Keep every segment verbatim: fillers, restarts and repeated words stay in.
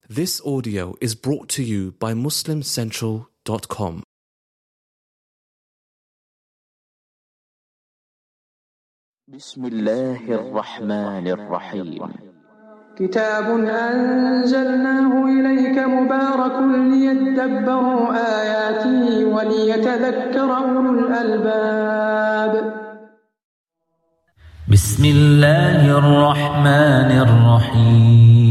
This audio is brought to you by muslim central dot com. بسم الله الرحمن الرحيم. كتاب أنزلناه إليك مبارك ليدبروا آياته وليتذكر أولو الألباب. بسم الله الرحمن الرحيم.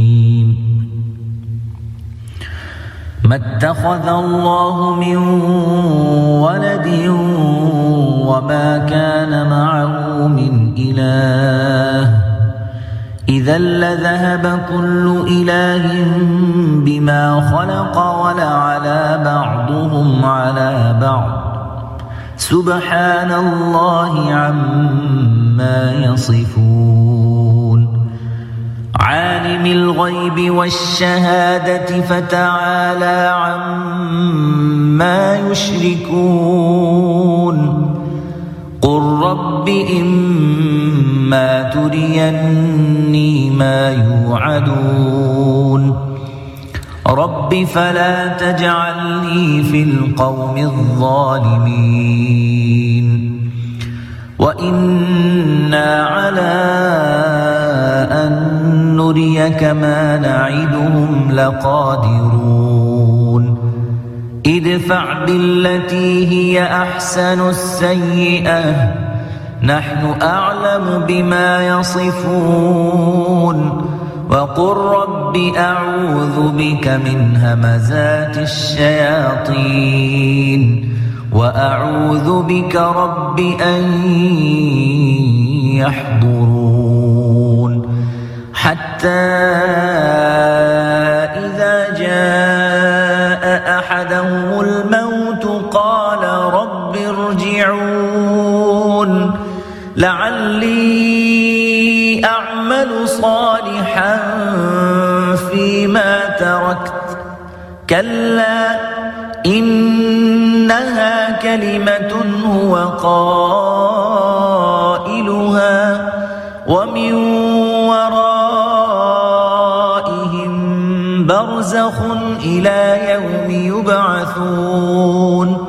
ما اتخذ الله من ولد وما كان معه من إله إذا لذهب كل إله بما خلق ولعلى بعضهم على بعض سبحان الله عما يصفون. عالم الغيب والشهادة فتعالى عما يشركون. قل رب إما تريني ما يوعدون رب فلا تجعلني في القوم الظالمين وإنا على أن نريك ما نعدهم لقادرون. ادفع بالتي هي أحسن السيئة نحن أعلم بما يصفون. وقل رب أعوذ بك من همزات الشياطين وأعوذ بك رب أن يحضرون. حتى إذا جاء أحدهم الموت قال رب ارجعون لعلي أعمل صالحا فيما تركت كلا إنها كلمة هو قائلها ومن ورائهم برزخ إلى يوم يبعثون.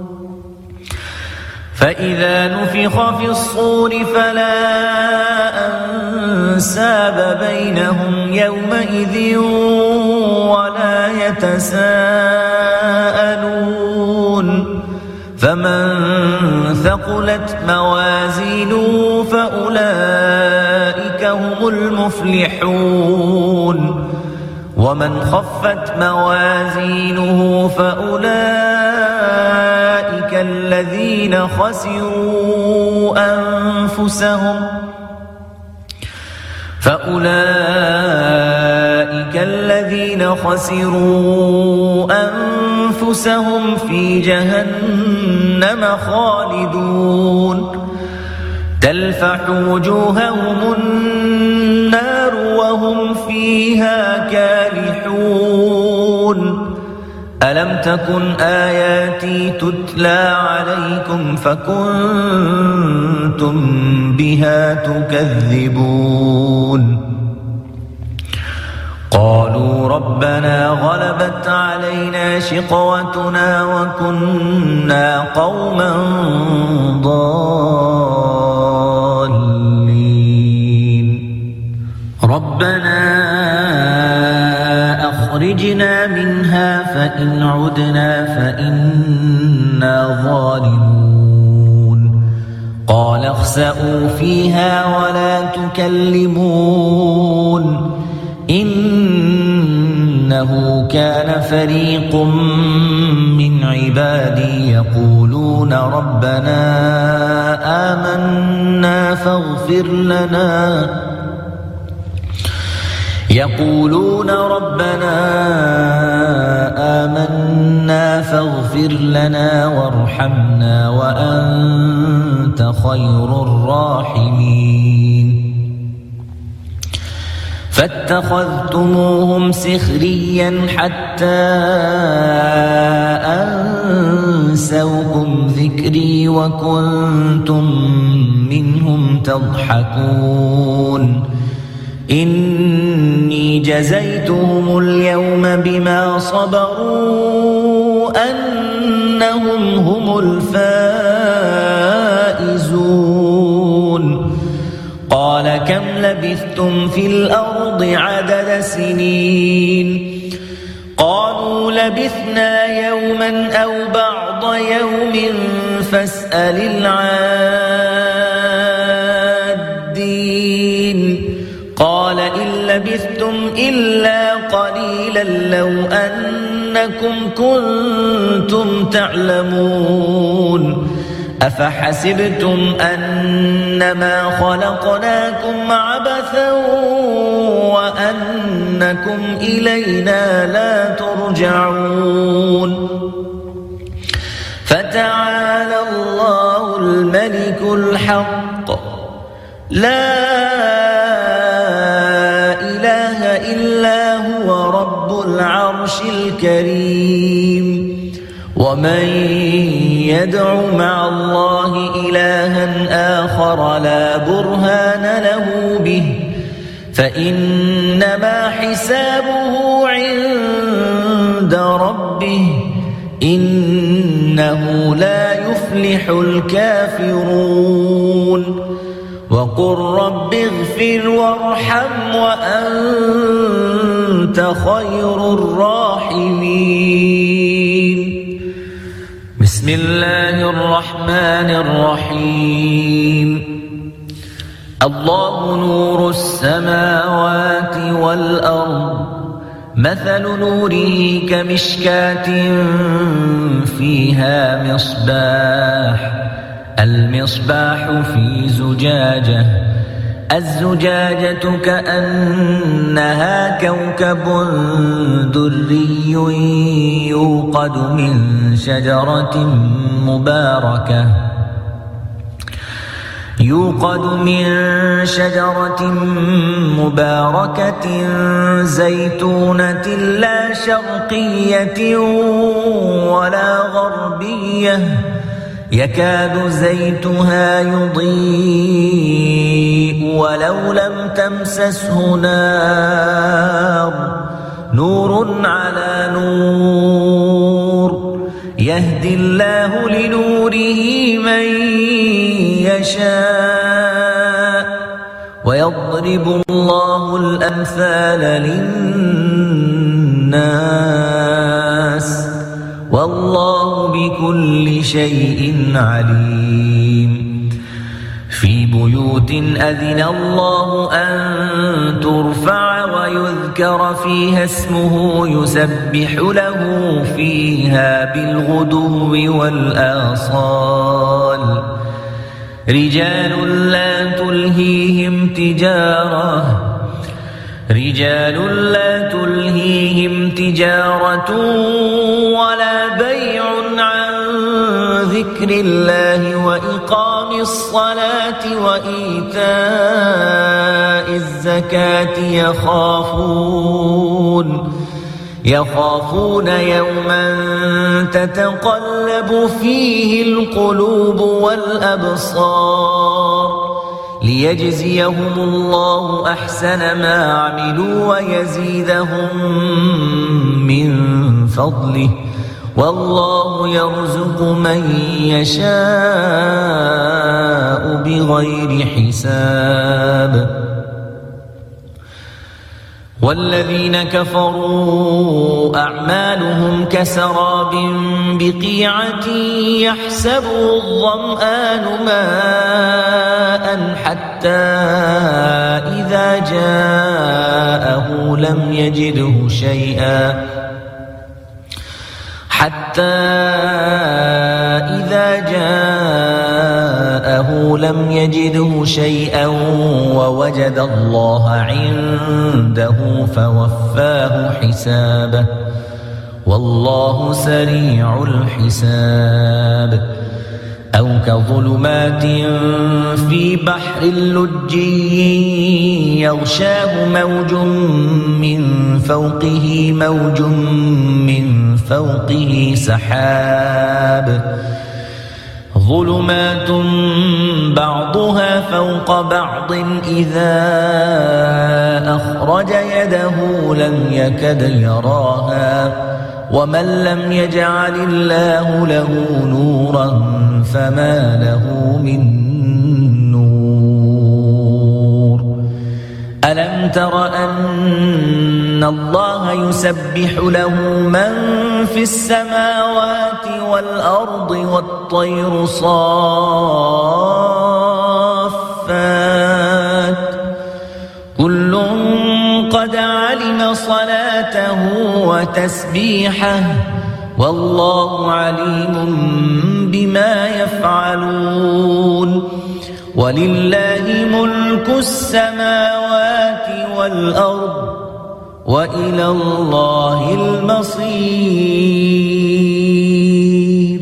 فإذا نفخ في الصور فلا أنساب بينهم يومئذ ولا يتساءلون. فمن ثقلت موازينه فأولئك هم المفلحون ومن خفت موازينه فأولئك الذين خسروا أنفسهم فأولئك الذين خسروا أنفسهم في جهنم خالدون. تلفح وجوههم النار وهم فيها كالحون. ألم تكن آياتي تتلى عليكم فكنتم بها تكذبون. قالوا ربنا غلبت علينا شقوتنا وكنا قوما ضالين. ربنا أخرجنا منها فإن عدنا فإنا ظالمون. قال اخسئوا فيها ولا تكلمون إنه كان فريق من عبادي يقولون ربنا آمنا فاغفر لنا يقولون ربنا آمنا فاغفر لنا وارحمنا وأنت خير الراحمين. فاتخذتموهم سخريا حتى أنسوكم ذكري وكنتم منهم تضحكون. إني جزيتهم اليوم بما صبروا أنهم هم الفائزون قال كم لبثتم في الأرض عدد سنين قالوا لبثنا يوما أو بعض يوم فاسأل العادين قال إن لبثتم إلا قليلا لو أنكم كنتم تعلمون أفحسبتم أنما خلقناكم عبثا وأنكم إلينا لا ترجعون فتعالى الله الملك الحق لا إله إلا هو رب العرش الكريم ومن يدع مع الله إلها آخر لا برهان له به فإنما حسابه عند ربه إنه لا يفلح الكافرون وقل رب اغفر وارحم وأنت خير الراحمين بسم الله الرحمن الرحيم الله نور السماوات والأرض مثل نوره كمشكاة فيها مصباح المصباح في زجاجة الزجاجة كأنها كوكب دري يوقد من شجرة مباركة يوقد من شجرة مباركة زيتونة لا شرقية ولا غربية يكاد زيتها يضيء ولو لم تمسسه نار نور على نور يهدي الله لنوره من يشاء ويضرب الله الأمثال للناس والله بكل شيء عليم في بيوت أذن الله أن ترفع ويذكر فيها اسمه يسبح له فيها بالغدو والآصال رجال لا تلهيهم تجارة رجال لا تلهيهم تجارة ولا بيع عن ذكر الله وإقام الصلاة وإيتاء الزكاة يخافون يخافون يوما تتقلب فيه القلوب والأبصار ليجزيهم الله أحسن ما عملوا ويزيدهم من فضله والله يرزق من يشاء بغير حساب والذين كفروا أعمالهم كسراب بقيعة يحسبه الظمآن ماء حتى إذا جاءه لم يجده شيئا حتى إذا جاءه لم يجده شيئا ووجد الله عنده فوفاه حسابه والله سريع الحساب أو كظلمات في بحر لجي يغشاه موج من فوقه موج من فوقه سحاب ظلمات بعضها فوق بعض إذا أخرج يده لم يكد يراها ومن لم يجعل الله له نورا فما له من نور ألم تر أن الله يسبح له من في السماوات والأرض والطير صافات كل قد علم صلاته وتسبيحه والله عليم بما يفعلون ولله ملك السماوات والأرض وإلى الله المصير.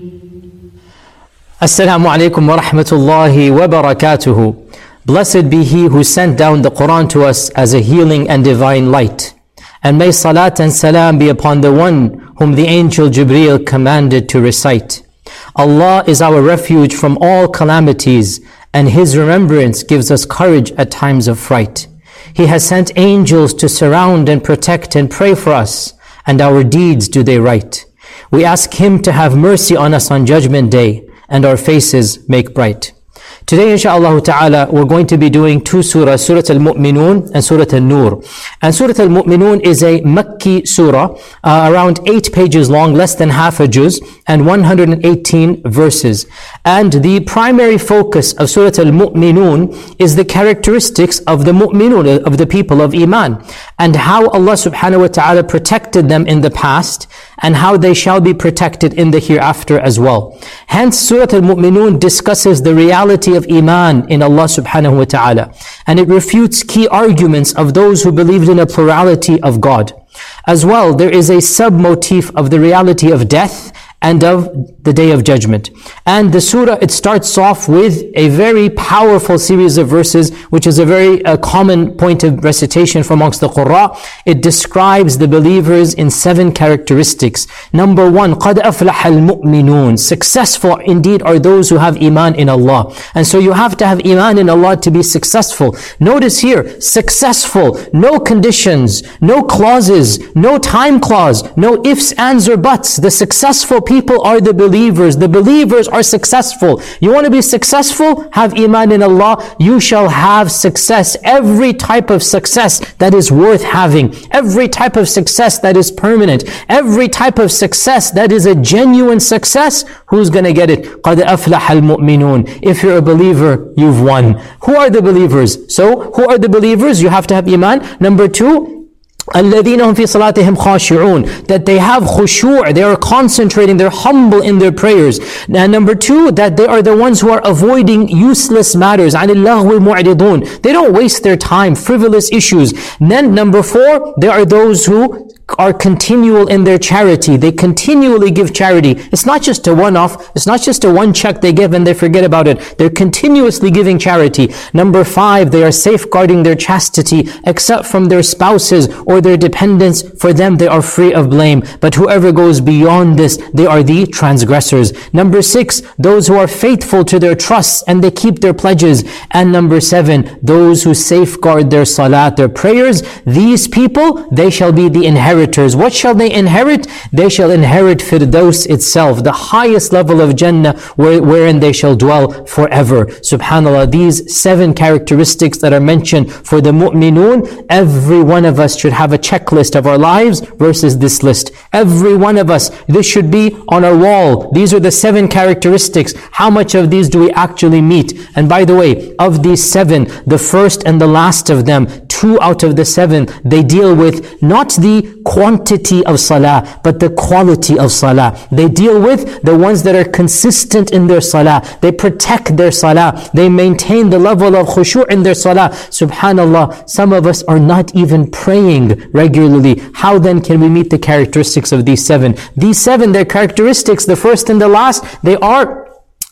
Assalamu alaikum wa rahmatullahi wa barakatuhu. Blessed be He who sent down the Quran to us as a healing and divine light. And may salat and salam be upon the one whom the angel Jibreel commanded to recite. Allah is our refuge from all calamities, and His remembrance gives us courage at times of fright. He has sent angels to surround and protect and pray for us, and our deeds do they write. We ask Him to have mercy on us on Judgment Day, and our faces make bright. Today, inshaAllah ta'ala, we're going to be doing two surahs, Surah Al-Mu'minun and Surah Al-Nur. And Surah Al-Mu'minun is a Makki surah, uh, around eight pages long, less than half a juz, and one hundred eighteen verses. And the primary focus of Surah Al-Mu'minun is the characteristics of the Mu'minun, of the people of Iman, and how Allah subhanahu wa ta'ala protected them in the past, and how they shall be protected in the hereafter as well. Hence, Surah Al-Mu'minun discusses the reality of Iman in Allah subhanahu wa ta'ala. And it refutes key arguments of those who believed in a plurality of God. As well, there is a sub-motif of the reality of death and of the Day of Judgment. And the surah, it starts off with a very powerful series of verses, which is a very uh, common point of recitation from amongst the Qurra. It describes the believers in seven characteristics. Number one, قَدْ أَفْلَحَ الْمُؤْمِنُونَ. Successful indeed are those who have Iman in Allah. And so you have to have Iman in Allah to be successful. Notice here, successful, no conditions, no clauses, no time clause, no ifs, ands, or buts. The successful people are the believers. The believers are successful. You want to be successful? Have Iman in Allah. You shall have success. Every type of success that is worth having. Every type of success that is permanent. Every type of success that is a genuine success. Who's going to get it? قَدْ أَفْلَحَ الْمُؤْمِنُونَ. If you're a believer, you've won. Who are the believers? So, who are the believers? You have to have Iman. Number two, الَّذِينَ هُمْ فِي صَلَاتِهِمْ خَاشِعُونَ. That they have khushu', they are concentrating, they're humble in their prayers. And number two, that they are the ones who are avoiding useless matters. عَنِ اللَّهْوِ مُعْرِضُونَ. They don't waste their time, frivolous issues. And then number four, there are those who are continual in their charity. They continually give charity. It's not just a one-off. It's not just a one check they give and they forget about it. They're continuously giving charity. Number five, they are safeguarding their chastity, except from their spouses or their dependents. For them, they are free of blame. But whoever goes beyond this, they are the transgressors. Number six, those who are faithful to their trusts and they keep their pledges. And number seven, those who safeguard their salat, their prayers. These people, they shall be the inheritors. What shall they inherit? They shall inherit Firdaus itself, the highest level of Jannah, where, wherein they shall dwell forever. SubhanAllah, these seven characteristics that are mentioned for the mu'minun, every one of us should have a checklist of our lives versus this list. Every one of us, this should be on our wall. These are the seven characteristics. How much of these do we actually meet? And by the way, of these seven, the first and the last of them, two out of the seven, they deal with not the quantity of salah, but the quality of salah. They deal with the ones that are consistent in their salah. They protect their salah. They maintain the level of khushu' in their salah. Subhanallah, some of us are not even praying regularly. How then can we meet the characteristics of these seven? These seven, their characteristics, the first and the last, they are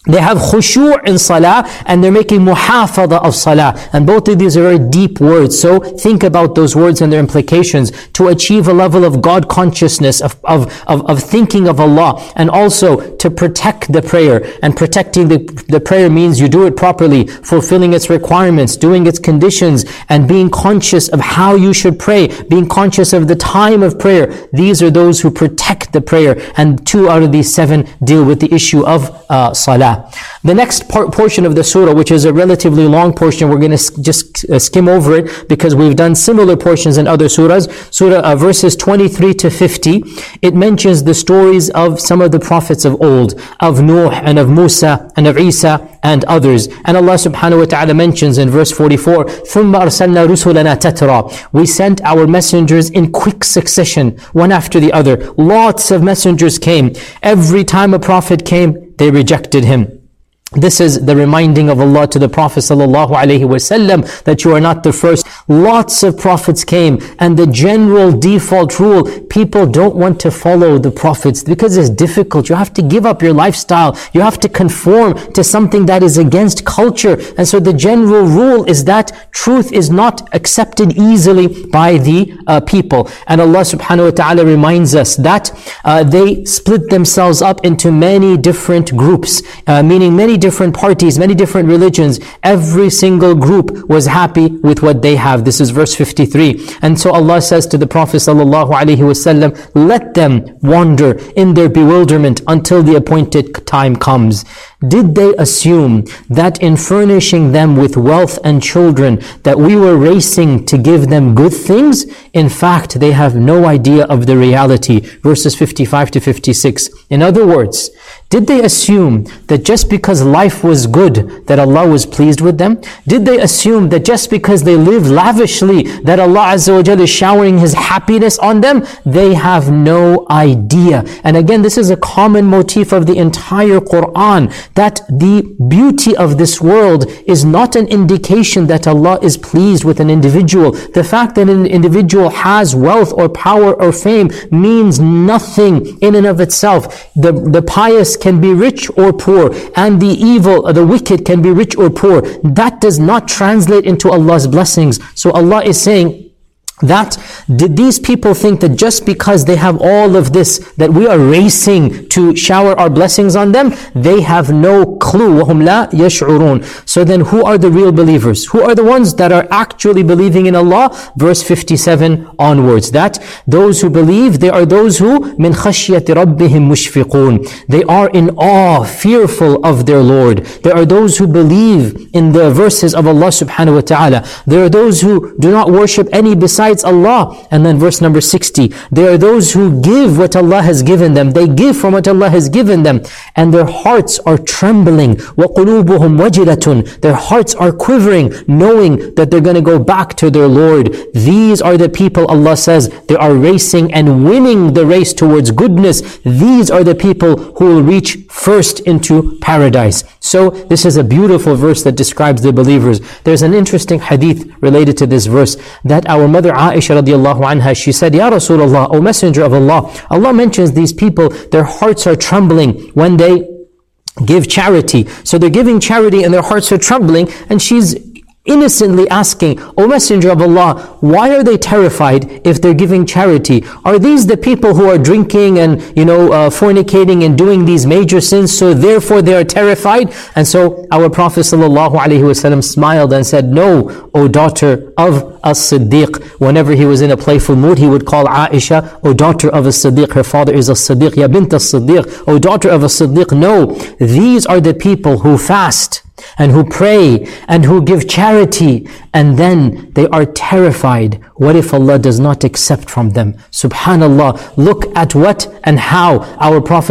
They have khushu' in salah, and they're making muhafadha of salah. And both of these are very deep words. So think about those words and their implications. To achieve a level of God consciousness, of, of, of, of thinking of Allah, and also to protect the prayer. And protecting the, the prayer means you do it properly, fulfilling its requirements, doing its conditions, and being conscious of how you should pray, being conscious of the time of prayer. These are those who protect the prayer. And two out of these seven deal with the issue of uh, salah. The next part, portion of the surah, which is a relatively long portion, we're going to just uh, skim over it because we've done similar portions in other surahs. Surah uh, verses twenty-three to fifty, it mentions the stories of some of the prophets of old, of Nuh and of Musa and of Isa and others. And Allah subhanahu wa ta'ala mentions in verse forty-four, ثُمَّ أَرْسَلْنَا رُسُلَنَا تَتْرَى. We sent our messengers in quick succession, one after the other. Lots of messengers came. Every time a prophet came, they rejected him. This is the reminding of Allah to the Prophet sallallahu alaihi wasallam that you are not the first. Lots of prophets came, and the general default rule, people don't want to follow the prophets because it's difficult. You have to give up your lifestyle. You have to conform to something that is against culture. And so the general rule is that truth is not accepted easily by the uh, people. And Allah subhanahu wa ta'ala reminds us that uh, they split themselves up into many different groups, uh, meaning many different parties, many different religions. Every single group was happy with what they have. This is verse fifty-three. And so Allah says to the Prophet sallallahu alaihi wasallam, let them wander in their bewilderment until the appointed time comes. Did they assume that in furnishing them with wealth and children that we were racing to give them good things? In fact, they have no idea of the reality. Verses fifty-five to fifty-six. In other words, did they assume that just because life was good, that Allah was pleased with them? Did they assume that just because they lived lavishly, that Allah Azza wa Jalla is showering His happiness on them? They have no idea. And again, this is a common motif of the entire Quran, that the beauty of this world is not an indication that Allah is pleased with an individual. The fact that an individual has wealth or power or fame means nothing in and of itself. The, the pious can be rich or poor, and the evil, the wicked can be rich or poor. That does not translate into Allah's blessings. So Allah is saying that, did these people think that just because they have all of this, that we are racing to shower our blessings on them? They have no clue. وَهُمْ لَا يَشْعُرُونَ. So then who are the real believers? Who are the ones that are actually believing in Allah? Verse fifty-seven onwards. That those who believe, they are those who مِنْ خَشْيَةِ رَبِّهِمْ مُشْفِقُونَ. They are in awe, fearful of their Lord. There are those who believe in the verses of Allah subhanahu wa ta'ala. There are those who do not worship any besides Allah. And then verse number sixty, there are those who give what Allah has given them. They give from what Allah has given them, and their hearts are trembling. وَقُلُوبُهُمْ وَجِلَةٌ. Their hearts are quivering, knowing that they're going to go back to their Lord. These are the people, Allah says, they are racing and winning the race towards goodness. These are the people who will reach first into paradise. So this is a beautiful verse that describes the believers. There's an interesting hadith related to this verse, that our mother Aisha radiallahu anha, she said, Ya Rasulullah, O Messenger of Allah, Allah mentions these people, their hearts are trembling when they give charity. So they're giving charity and their hearts are trembling, and she's innocently asking, O Messenger of Allah, why are they terrified if they're giving charity? Are these the people who are drinking and, you know, uh, fornicating and doing these major sins, so therefore they are terrified? And so our Prophet sallallahu alaihi wasallam smiled and said, no, O daughter of As-Siddiq. Whenever he was in a playful mood, he would call Aisha, O daughter of As-Siddiq. Her father is As-Siddiq. Ya bint As-Siddiq. O daughter of As-Siddiq. No, these are the people who fast and who pray and who give charity, and then they are terrified. What if Allah does not accept from them? Subhanallah. Look at what and how our Prophet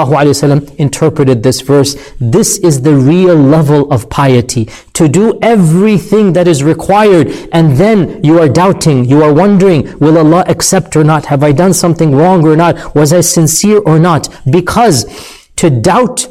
ﷺ interpreted this verse. This is the real level of piety. To do everything that is required, and then you are doubting, you are wondering, will Allah accept or not? Have I done something wrong or not? Was I sincere or not? Because to doubt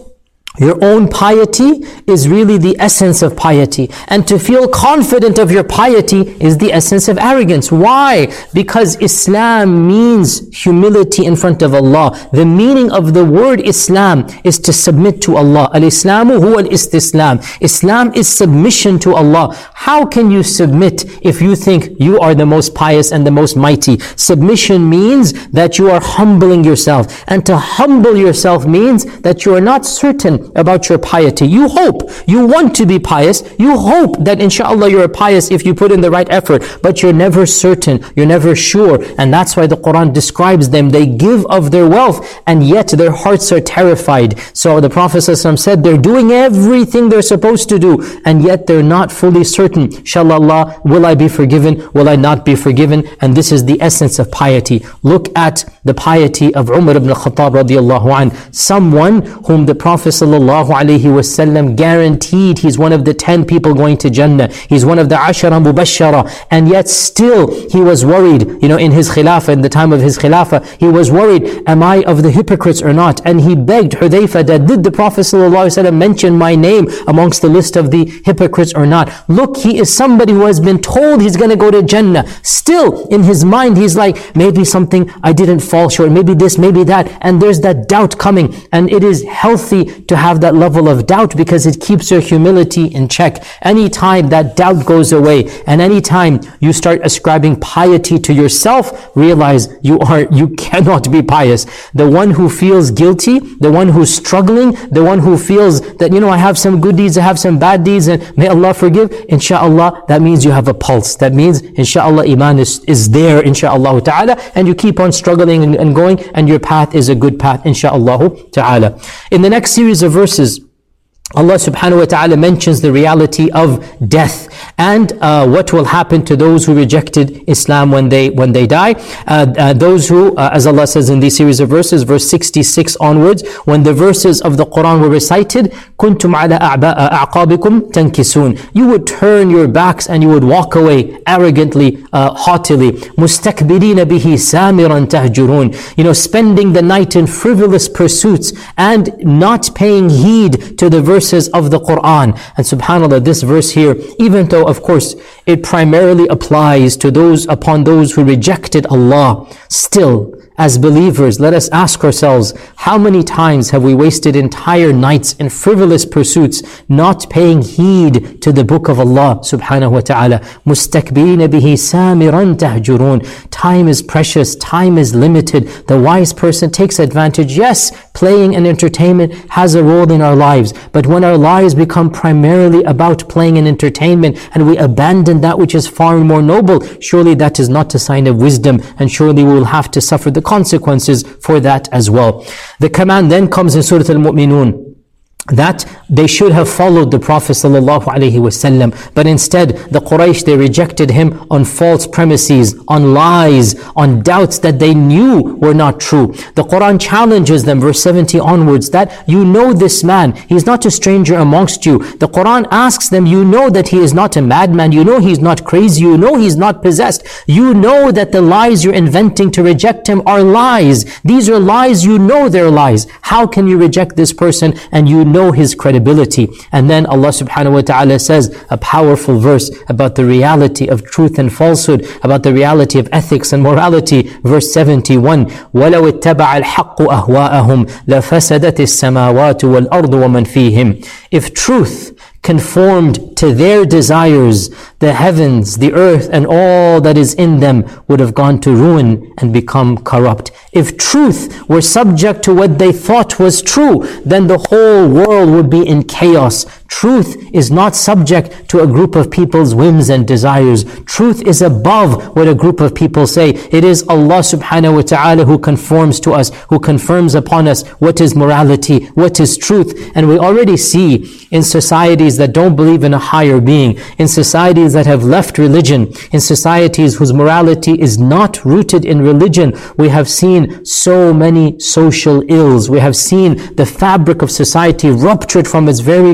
Your own piety is really the essence of piety. And to feel confident of your piety is the essence of arrogance. Why? Because Islam means humility in front of Allah. The meaning of the word Islam is to submit to Allah. Al-Islamu huwa al-istislam. Islam is submission to Allah. How can you submit if you think you are the most pious and the most mighty? Submission means that you are humbling yourself. And to humble yourself means that you are not certain about your piety. You hope, you want to be pious, you hope that inshallah you're pious if you put in the right effort, but you're never certain, you're never sure, and that's why the Quran describes them. They give of their wealth, and yet their hearts are terrified. So the Prophet ﷺ said they're doing everything they're supposed to do, and yet they're not fully certain. Inshallah, will I be forgiven? Will I not be forgiven? And this is the essence of piety. Look at the piety of Umar ibn al-Khattab radiallahu anh, someone whom the Prophet sallallahu alayhi wasallam guaranteed he's one of the ten people going to Jannah. He's one of the ashara mubashara, and yet still he was worried, you know, in his khilafah, in the time of his khilafah, he was worried, am I of the hypocrites or not? And he begged Hudayfa that, did the Prophet sallallahu alayhi wasallam mention my name amongst the list of the hypocrites or not? Look, he is somebody who has been told he's going to go to Jannah. Still, in his mind, he's like, maybe something I didn't fall short, maybe this, maybe that, and there's that doubt coming, and it is healthy to have that level of doubt because it keeps your humility in check. Anytime that doubt goes away and anytime you start ascribing piety to yourself, realize you are you cannot be pious. The one who feels guilty, the one who's struggling, the one who feels that, you know, I have some good deeds, I have some bad deeds, and may Allah forgive, inshallah, that means you have a pulse. That means, inshallah, iman is, is there, inshallah ta'ala, and you keep on struggling and, and going, and your path is a good path, inshallah ta'ala. In the next series of verses, Allah subhanahu wa ta'ala mentions the reality of death and uh, what will happen to those who rejected Islam when they when they die. Uh, uh, those who, uh, as Allah says in these series of verses, verse sixty-six onwards, when the verses of the Quran were recited, كُنْتُمْ عَلَىٰ أَعْقَابِكُمْ تَنْكِسُونَ. You would turn your backs and you would walk away arrogantly, uh, haughtily. مُسْتَكْبِرِينَ بِهِ سَامِرًا تَهْجُرُونَ. You know, spending the night in frivolous pursuits and not paying heed to the verse of the Quran. And subhanAllah, this verse here, even though of course it primarily applies to those upon those who rejected Allah, still, as believers, let us ask ourselves, how many times have we wasted entire nights in frivolous pursuits, not paying heed to the book of Allah subhanahu wa ta'ala? مُسْتَكْبِرِينَ بِهِ سَامِرًا تَهْجُرُونَ. Time is precious, time is limited. The wise person takes advantage. Yes, playing and entertainment has a role in our lives, but when our lives become primarily about playing and entertainment and we abandon that which is far more noble, surely that is not a sign of wisdom, and surely we will have to suffer the consequences for that as well. The command then comes in Surah Al-Mu'minun that they should have followed the Prophet sallallahu alaihi wasallam, but instead the Quraysh, they rejected him on false premises, on lies, on doubts that they knew were not true. The Quran challenges them, verse seventy onwards, that you know this man, he's not a stranger amongst you. The Quran asks them, you know that he is not a madman, you know he's not crazy, you know he's not possessed, you know that the lies you're inventing to reject him are lies. These are lies, you know they're lies. How can you reject this person and you know his credibility? And then Allah subhanahu wa ta'ala says a powerful verse about the reality of truth and falsehood, about the reality of ethics and morality. Verse seventy-one, وَلَوِ اتَّبَعَ الْحَقُّ أَهْوَاءَهُمْ لَفَسَدَتِ السَّمَاوَاتُ وَالْأَرْضُ وَمَنْ فِيهِمْ. If truth conformed to their desires, the heavens, the earth, and all that is in them would have gone to ruin and become corrupt. If truth were subject to what they thought was true, then the whole world would be in chaos. Truth is not subject to a group of people's whims and desires. Truth is above what a group of people say. It is Allah subhanahu wa ta'ala who conforms to us, who confirms upon us what is morality, what is truth. And we already see in societies that don't believe in a higher being, in societies that have left religion, in societies whose morality is not rooted in religion, we have seen so many social ills. We have seen the fabric of society ruptured from its very core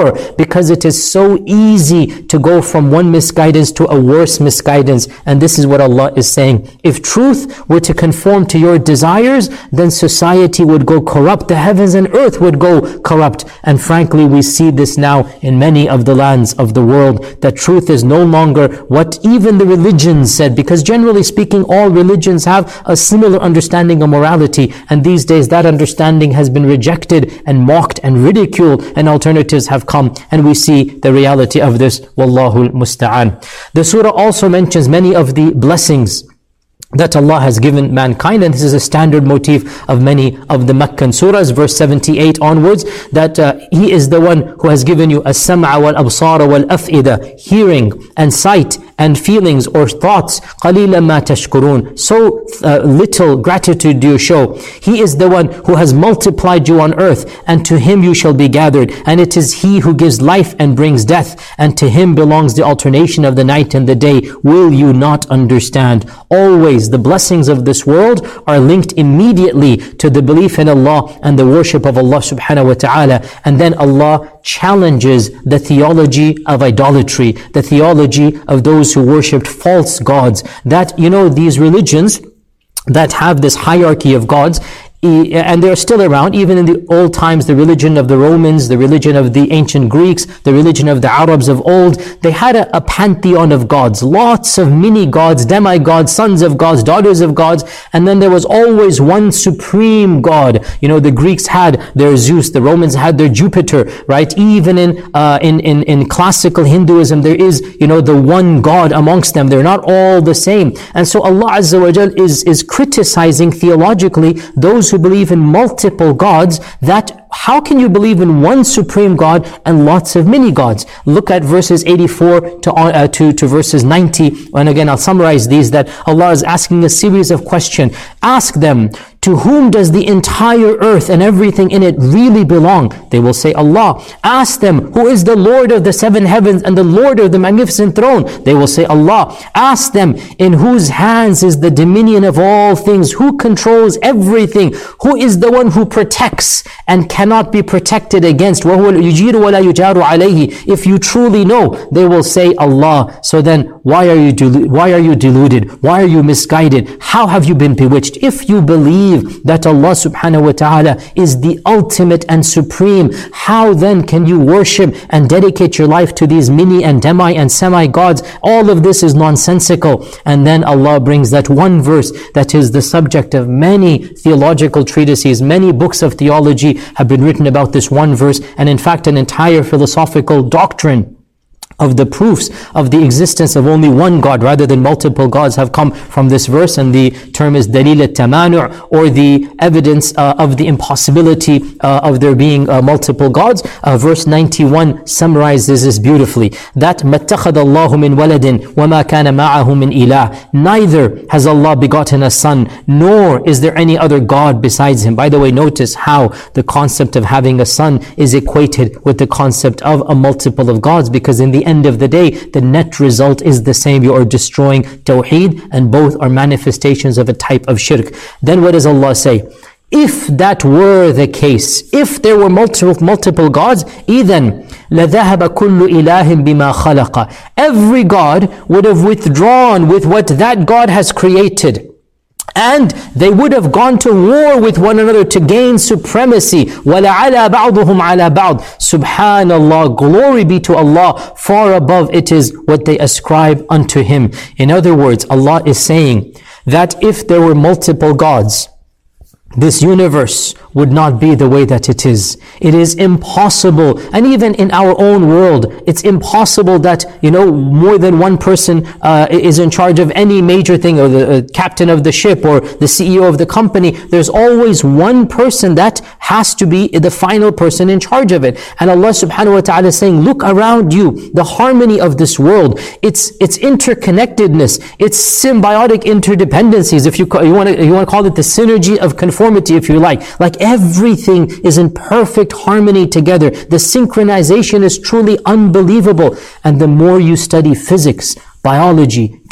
more, because it is so easy to go from one misguidance to a worse misguidance. And this is what Allah is saying. If truth were to conform to your desires, then society would go corrupt. The heavens and earth would go corrupt. And frankly, we see this now in many of the lands of the world, that truth is no longer what even the religions said, because generally speaking, all religions have a similar understanding of morality. And these days, that understanding has been rejected and mocked and ridiculed, and alternatives have come. And we see the reality of this. Wallahu musta'an. The surah also mentions many of the blessings that Allah has given mankind, and this is a standard motif of many of the Meccan surahs, verse seventy-eight onwards, that uh, He is the one who has given you as-sam'a wal-absara wal-af'ida, hearing and sight and feelings or thoughts. قَلِيلًا مَا تَشْكُرُونَ. So uh, little gratitude do you show. He is the one who has multiplied you on earth, and to Him you shall be gathered. And it is He who gives life and brings death, and to Him belongs the alternation of the night and the day. Will you not understand? Always the blessings of this world are linked immediately to the belief in Allah and the worship of Allah subhanahu wa ta'ala. And then Allah challenges the theology of idolatry, the theology of those who worshipped false gods. That, you know, these religions that have this hierarchy of gods, and they're still around, even in the old times, the religion of the Romans, the religion of the ancient Greeks, the religion of the Arabs of old, they had a, a pantheon of gods, lots of mini gods, demigods, sons of gods, daughters of gods, and then there was always one supreme God. You know, the Greeks had their Zeus, the Romans had their Jupiter, right? Even in uh, in, in in classical Hinduism, there is, you know, the one God amongst them. They're not all the same. And so Allah Azza wa Jal is, is criticizing theologically those who believe in multiple gods, that how can you believe in one supreme God and lots of mini gods? Look at verses eighty-four to, uh, to, to verses ninety. And again, I'll summarize these, that Allah is asking a series of questions. Ask them, to whom does the entire earth and everything in it really belong? They will say, Allah. Ask them, who is the Lord of the seven heavens and the Lord of the magnificent throne? They will say, Allah. Ask them, in whose hands is the dominion of all things? Who controls everything? Who is the one who protects and cannot be protected against? وَهُوَ يُجِيرُ وَلَا يُجَارُ عَلَيْهِ. If you truly know, they will say, Allah. So then, why are you delu- why are you deluded? Why are you misguided? How have you been bewitched? If you believe that Allah subhanahu wa ta'ala is the ultimate and supreme, how then can you worship and dedicate your life to these mini and demi and semi gods? All of this is nonsensical. And then Allah brings that one verse that is the subject of many theological treatises. Many books of theology have been written about this one verse, and in fact an entire philosophical doctrine of the proofs of the existence of only one God rather than multiple gods have come from this verse, and the term is dalil al-tamanu', or the evidence uh, of the impossibility uh, of there being uh, multiple gods. Uh, verse ninety-one summarizes this beautifully, that مَتَّخَذَ اللَّهُ مِنْ وَلَدٍ وَمَا كَانَ مَعَهُ مِنْ إِلَهٍ. Neither has Allah begotten a son, nor is there any other God besides Him. By the way, notice how the concept of having a son is equated with the concept of a multiple of gods, because in the end of the day, the net result is the same. You are destroying Tawheed, and both are manifestations of a type of shirk. Then what does Allah say? If that were the case, if there were multiple multiple gods, إِذَنْ لَذَهَبَ كُلُّ إِلَهٍ بِمَا خَلَقَ. Every God would have withdrawn with what that God has created. And they would have gone to war with one another to gain supremacy. وَلَعَلَى بَعْضُهُمْ عَلَى بَعْضٍ. Subhanallah, glory be to Allah. Far above it is what they ascribe unto Him. In other words, Allah is saying that if there were multiple gods, this universe would not be the way that it is. It is impossible. And even in our own world, it's impossible that, you know, more than one person uh, is in charge of any major thing, or the uh, captain of the ship, or the C E O of the company. There's always one person that has to be the final person in charge of it. And Allah subhanahu wa ta'ala is saying, look around you, the harmony of this world, its its interconnectedness, its symbiotic interdependencies. If you you want to you want to call it the synergy of conformity, if you like. Like everything is in perfect harmony together. The synchronization is truly unbelievable. And the more you study physics, biology,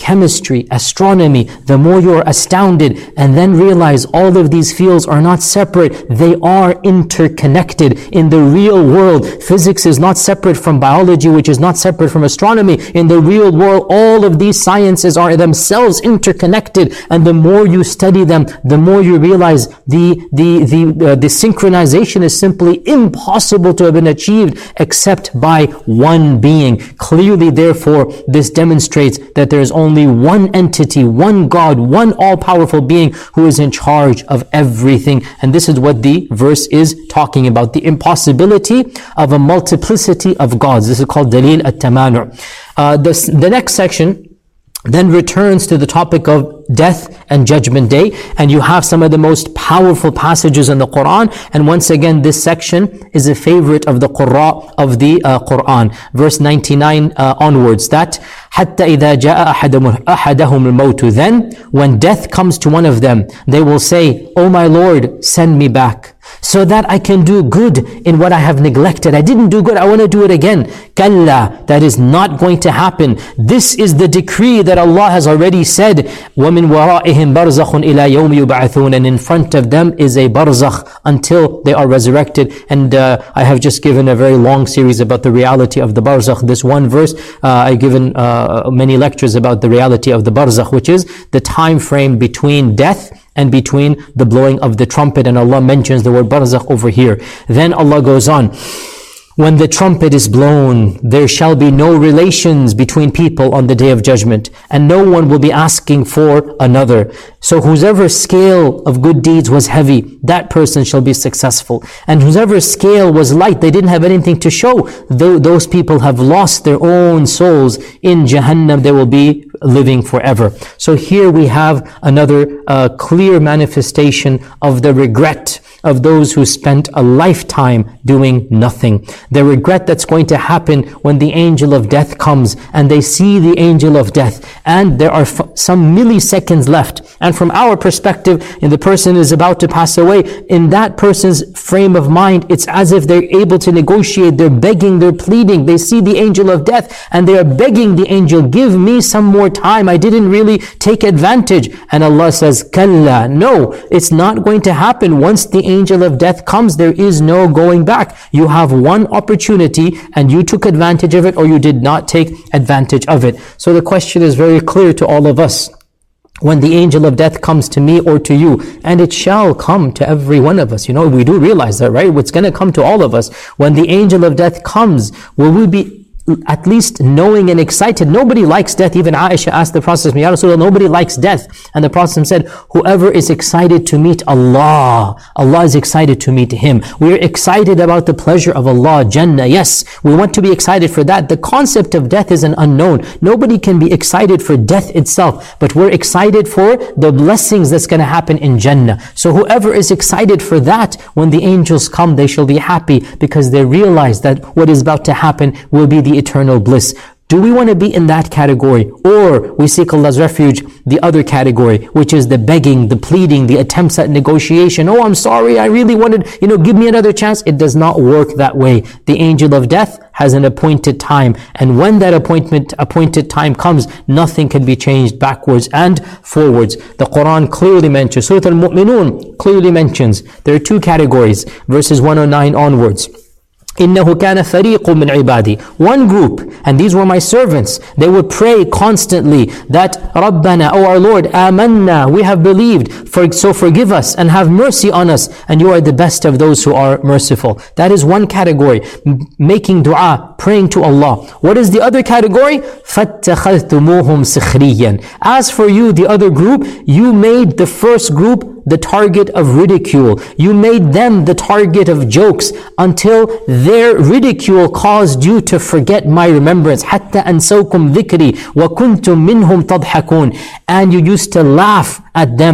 chemistry, astronomy, the more you're astounded and then realize all of these fields are not separate. They are interconnected. In the real world, physics is not separate from biology, which is not separate from astronomy. In the real world, all of these sciences are themselves interconnected. And the more you study them, the more you realize the, the, the, uh, the synchronization is simply impossible to have been achieved except by one being. Clearly, therefore, this demonstrates that there is only one entity, one God, one all-powerful being who is in charge of everything. And this is what the verse is talking about, the impossibility of a multiplicity of gods. This is called Dalil at-Tamanu'. Uh, the, the next section then returns to the topic of death and judgment day, and you have some of the most powerful passages in the Quran. And once again, this section is a favorite of the Qurra of the uh, Quran. Verse ninety-nine uh, onwards, that حَتَّى إِذَا جَاءَ أَحَدَهُمُ الْمَوْتُ, then when death comes to one of them, they will say, "O my Lord, send me back, so that I can do good in what I have neglected. I didn't do good, I want to do it again." Kalla, that is not going to happen. This is the decree that Allah has already said. وَمِنْ وَرَائِهِمْ بَرْزَخٌ إِلَى يَوْمِ يُبْعَثُونَ, and in front of them is a barzakh until they are resurrected. And uh, I have just given a very long series about the reality of the barzakh. This one verse, uh, I've given uh, many lectures about the reality of the barzakh, which is the time frame between death and between the blowing of the trumpet. And Allah mentions the word barzakh over here. Then Allah goes on, when the trumpet is blown, there shall be no relations between people on the day of judgment, and no one will be asking for another. So whosever scale of good deeds was heavy, that person shall be successful. And whosever scale was light, they didn't have anything to show, those people have lost their own souls. In Jahannam, they will be living forever. So here we have another uh, clear manifestation of the regret of those who spent a lifetime doing nothing. The regret that's going to happen when the angel of death comes and they see the angel of death, and there are f- some milliseconds left. And from our perspective, and the person is about to pass away, in that person's frame of mind, it's as if they're able to negotiate, they're begging, they're pleading. They see the angel of death and they are begging the angel, "Give me some more time. I didn't really take advantage." And Allah says, Kalla, no, it's not going to happen. Once the angel of death comes, there is no going back. You have one opportunity and you took advantage of it, or you did not take advantage of it. So the question is very clear to all of us. When the angel of death comes to me or to you, and it shall come to every one of us. You know, we do realize that, right? It's going to come to all of us. When the angel of death comes, will we be at least knowing and excited? Nobody likes death. Even Aisha asked the Prophet, "Ya Rasulullah, nobody likes death." And the Prophet said, whoever is excited to meet Allah, Allah is excited to meet him. We are excited about the pleasure of Allah, Jannah. Yes, we want to be excited for that. The concept of death is an unknown. Nobody can be excited for death itself, but we're excited for the blessings that's going to happen in Jannah. So whoever is excited for that, when the angels come, they shall be happy because they realize that what is about to happen will be the eternal bliss. Do we want to be in that category? Or we seek Allah's refuge, the other category, which is the begging, the pleading, the attempts at negotiation. "Oh, I'm sorry, I really wanted, you know, give me another chance." It does not work that way. The angel of death has an appointed time. And when that appointment, appointed time comes, nothing can be changed backwards and forwards. The Quran clearly mentions, Surah Al-Mu'minun clearly mentions, there are two categories, verses one oh nine onwards. إِنَّهُ كَانَ فَرِيقٌ مِّنْ عِبَادِي, one group, and these were my servants. They would pray constantly that, رَبَّنَا, O our Lord, آمَنَّا, we have believed, for, so forgive us and have mercy on us, and you are the best of those who are merciful. That is one category, m- making dua, praying to Allah. What is the other category? فَاتَّخَذْتُمُوهُمْ سِخْرِيًّا. As for you, the other group, you made the first group the target of ridicule. You made them the target of jokes until their ridicule caused you to forget my remembrance. حَتَّى أَنْسَوْكُمْ ذِكْرِي وَكُنْتُمْ مِنْهُمْ تَضْحَكُونَ. And you used to laugh at them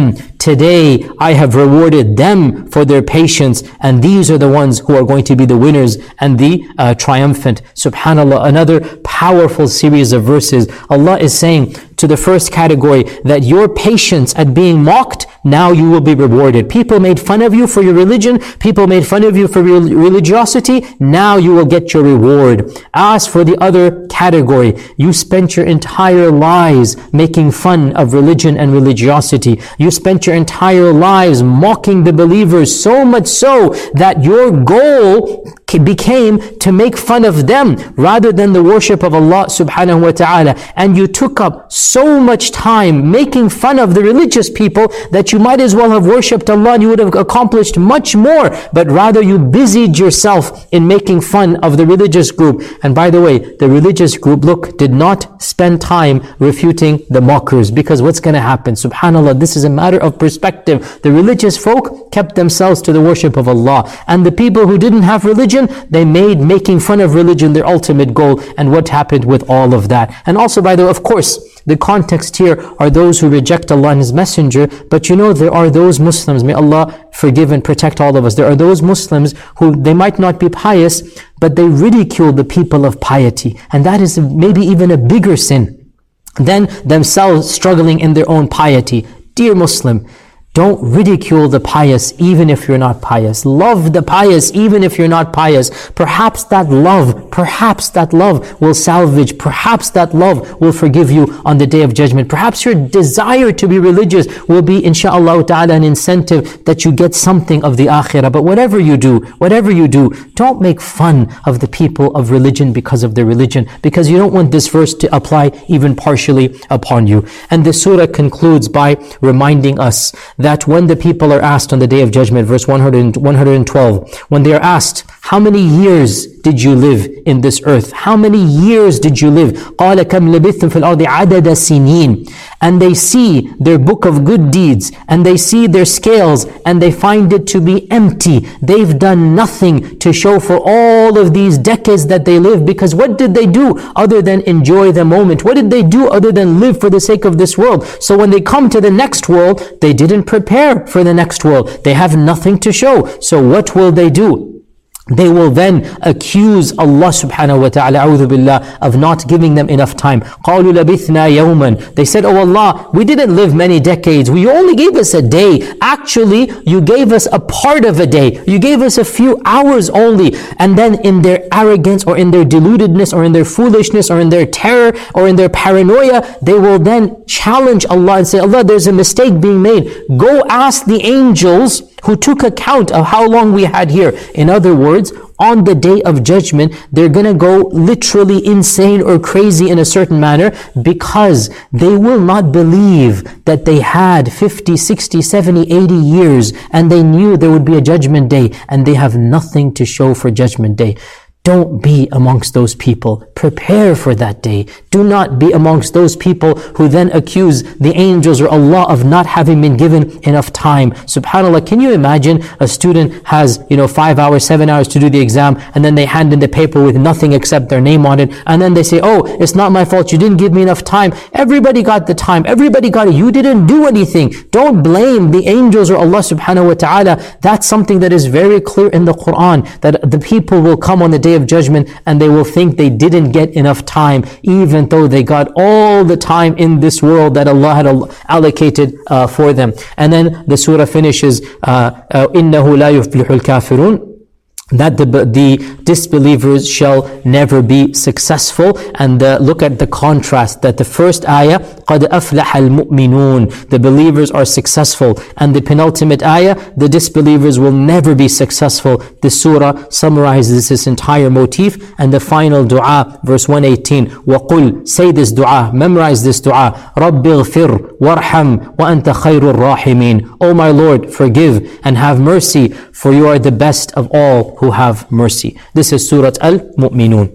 today I have rewarded them for their patience, and these are the ones who are going to be the winners and the uh, triumphant. Subhanallah, another powerful series of verses. Allah is saying to the first category that your patience at being mocked, now you will be rewarded. People made fun of you for your religion. People made fun of you for your religiosity. Now you will get your reward. As for the other category, you spent your entire lives making fun of religion and religiosity. You spent your entire lives mocking the believers, so much so that your goal became to make fun of them rather than the worship of Allah subhanahu wa ta'ala. And you took up so much time making fun of the religious people that you might as well have worshipped Allah and you would have accomplished much more. But rather you busied yourself in making fun of the religious group. And by the way, the religious group, look, did not spend time refuting the mockers, because what's going to happen? Subhanallah, this is a matter of perspective. The religious folk kept themselves to the worship of Allah. And the people who didn't have religion, they made making fun of religion their ultimate goal. And what happened with all of that? And also, by the way, of course, the context here are those who reject Allah and His Messenger. But you know, there are those Muslims, may Allah forgive and protect all of us. There are those Muslims who, they might not be pious, but they ridicule the people of piety. And that is maybe even a bigger sin than themselves struggling in their own piety. Dear Muslim, don't ridicule the pious even if you're not pious. Love the pious even if you're not pious. Perhaps that love, perhaps that love will salvage. Perhaps that love will forgive you on the Day of Judgment. Perhaps your desire to be religious will be, inshaAllah ta'ala, an incentive that you get something of the akhirah. But whatever you do, whatever you do, don't make fun of the people of religion because of their religion, because you don't want this verse to apply even partially upon you. And the surah concludes by reminding us that that when the people are asked on the Day of Judgment, verse one hundred, one hundred twelve, when they are asked, how many years did you live in this earth? How many years did you live? قَالَ كَمْ لَبِثْتُمْ فِي الْأَرْضِ عَدَدَ سِنِينَ. And they see their book of good deeds, and they see their scales, and they find it to be empty. They've done nothing to show for all of these decades that they live, because what did they do other than enjoy the moment? What did they do other than live for the sake of this world? So when they come to the next world, they didn't prepare for the next world. They have nothing to show. So what will they do? They will then accuse Allah subhanahu wa ta'ala, a'udhu billah, of not giving them enough time. قَالُوا لَبِثْنَا يَوْمًا. They said, oh Allah, we didn't live many decades. You only gave us a day. Actually, you gave us a part of a day. You gave us a few hours only. And then in their arrogance or in their deludedness or in their foolishness or in their terror or in their paranoia, they will then challenge Allah and say, Allah, there's a mistake being made. Go ask the angels who took account of how long we had here. In other words, on the Day of Judgment, they're going to go literally insane or crazy in a certain manner, because they will not believe that they had fifty, sixty, seventy, eighty years and they knew there would be a Judgment Day, and they have nothing to show for Judgment Day. Don't be amongst those people. Prepare for that day. Do not be amongst those people who then accuse the angels or Allah of not having been given enough time. SubhanAllah, can you imagine a student has, you know, five hours, seven hours to do the exam, and then they hand in the paper with nothing except their name on it, and then they say, oh, it's not my fault, you didn't give me enough time. Everybody got the time. Everybody got it. You didn't do anything. Don't blame the angels or Allah subhanahu wa ta'ala. That's something that is very clear in the Quran, that the people will come on the Day of Judgment and they will think they didn't get enough time, even though they got all the time in this world that Allah had allocated uh, for them. And then the surah finishes, uh, uh, إِنَّهُ لَا يُفْلِحُ الْكَافِرُونَ, that the, the disbelievers shall never be successful. And uh, look at the contrast, that the first ayah, قَدْ أَفْلَحَ الْمُؤْمِنُونَ, the believers are successful, and the penultimate ayah, the disbelievers will never be successful. The surah summarizes this entire motif. And the final dua, verse one eighteen, وَقُلْ, say this dua, memorize this dua, رَبِّ اغْفِرْ وَارْحَمْ وَأَنْتَ خَيْرُ الرَّاحِمِينَ. O my Lord, forgive and have mercy, for you are the best of all who have mercy. This is Surah Al-Mu'minun.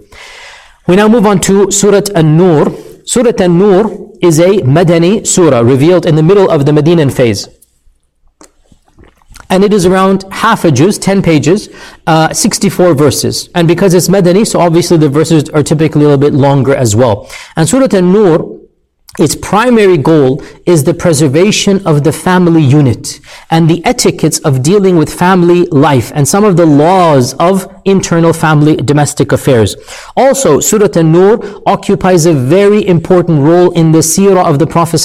We now move on to Surah An-Nur. Surah An-Nur is a Madani surah revealed in the middle of the Medinan phase. And it is around half a juz, ten pages, uh, sixty-four verses. And because it's Madani, so obviously the verses are typically a little bit longer as well. And Surah An-Nur its primary goal is the preservation of the family unit and the etiquettes of dealing with family life and some of the laws of internal family domestic affairs. Also, Surah An-Nur occupies a very important role in the seerah of the Prophet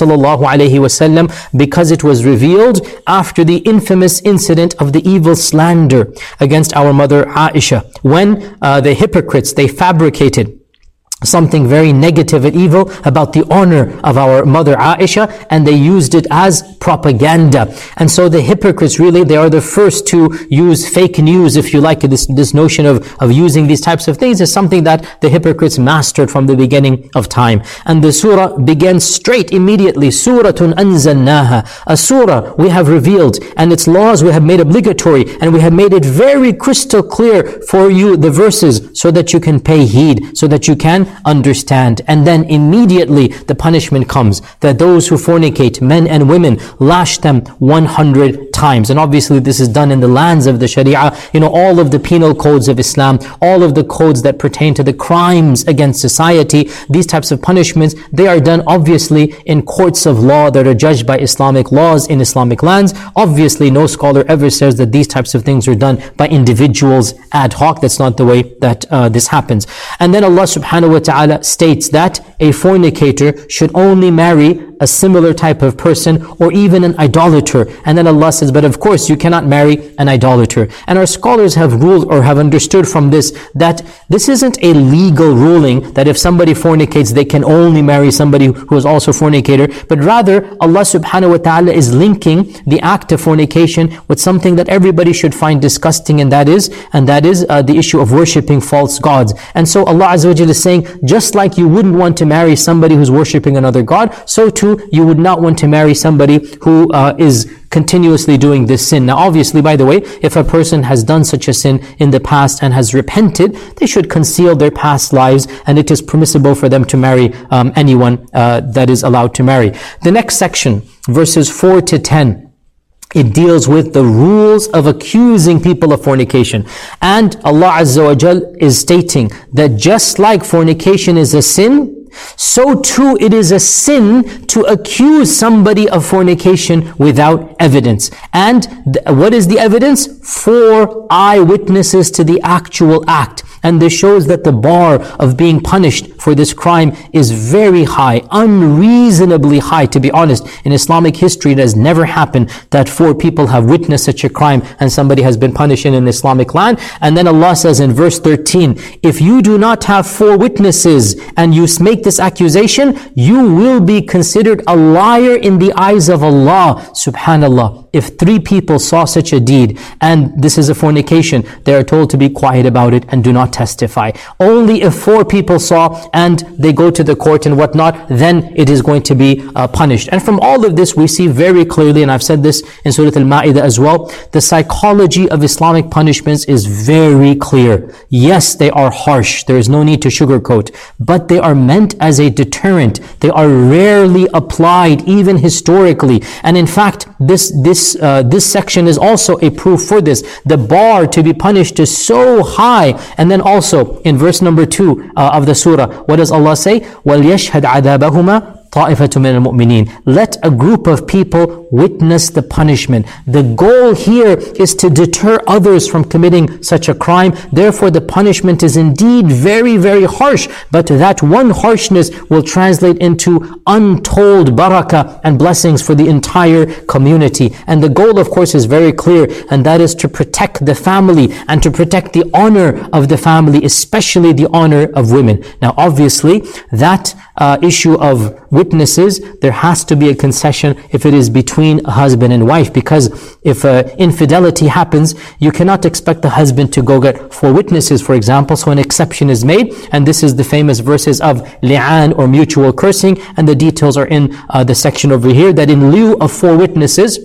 ﷺ because it was revealed after the infamous incident of the evil slander against our mother Aisha, when uh, the hypocrites, they fabricated something very negative and evil about the honor of our mother Aisha, and they used it as propaganda. And so the hypocrites, really, they are the first to use fake news, if you like. This, this notion of, of using these types of things is something that the hypocrites mastered from the beginning of time. And the surah begins straight immediately. Suratun anzalnaha. A surah we have revealed, and its laws we have made obligatory, and we have made it very crystal clear for you, the verses, so that you can pay heed, so that you can understand. And then immediately the punishment comes, that those who fornicate, men and women, lash them one hundred times. And obviously this is done in the lands of the Sharia. You know, all of the penal codes of Islam, all of the codes that pertain to the crimes against society, these types of punishments, they are done obviously in courts of law that are judged by Islamic laws in Islamic lands. Obviously no scholar ever says that these types of things are done by individuals ad hoc. That's not the way that uh, this happens. And then Allah subhanahu wa ta'ala states that a fornicator should only marry a similar type of person, or even an idolater. And then Allah says, but of course you cannot marry an idolater. And our scholars have ruled or have understood from this that this isn't a legal ruling that if somebody fornicates they can only marry somebody who is also a fornicator, but rather Allah subhanahu wa ta'ala is linking the act of fornication with something that everybody should find disgusting, and that is and that is uh, the issue of worshipping false gods. And so Allah Azza wa Jalla is saying, just like you wouldn't want to marry somebody who's worshipping another god, so too you would not want to marry somebody who uh, is continuously doing this sin. Now obviously, by the way, if a person has done such a sin in the past and has repented, they should conceal their past lives, and it is permissible for them to marry um, anyone uh, that is allowed to marry. The next section, verses four to ten, it deals with the rules of accusing people of fornication. And Allah Azza wa Jal is stating that just like fornication is a sin, so too it is a sin to accuse somebody of fornication without evidence. And th- what is the evidence? Four eyewitnesses to the actual act. And this shows that the bar of being punished for this crime is very high, unreasonably high, to be honest. In Islamic history, it has never happened that four people have witnessed such a crime and somebody has been punished in an Islamic land. And then Allah says in verse thirteen, if you do not have four witnesses and you make this accusation, you will be considered a liar in the eyes of Allah. Subhanallah. If three people saw such a deed and this is a fornication, they are told to be quiet about it and do not testify. Only if four people saw and they go to the court and whatnot, then it is going to be uh, punished. And from all of this, we see very clearly, and I've said this in Surah Al-Ma'idah as well, the psychology of Islamic punishments is very clear. Yes, they are harsh. There is no need to sugarcoat, but they are meant as a deterrent. They are rarely applied, even historically. And in fact, this this uh, this section is also a proof for this. The bar to be punished is so high. And then also in verse number two uh, of the surah, what does Allah say? وَلْيَشْهَدْ عَذَابَهُمَا طَائِفَةٌ مِّنَ الْمُؤْمِنِينَ. Let a group of people witness the punishment. The goal here is to deter others from committing such a crime. Therefore, the punishment is indeed very, very harsh. But that one harshness will translate into untold barakah and blessings for the entire community. And the goal, of course, is very clear, and that is to protect the family and to protect the honor of the family, especially the honor of women. Now, obviously, that uh, issue of witnesses, there has to be a concession if it is between a husband and wife, because if uh, infidelity happens, you cannot expect the husband to go get four witnesses, for example. So an exception is made, and this is the famous verses of li'an, or mutual cursing, and the details are in uh, the section over here, that in lieu of four witnesses,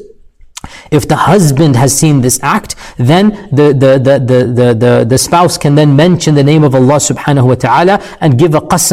if the husband has seen this act, then the, the, the, the, the, the, the spouse can then mention the name of Allah subhanahu wa ta'ala and give a qasam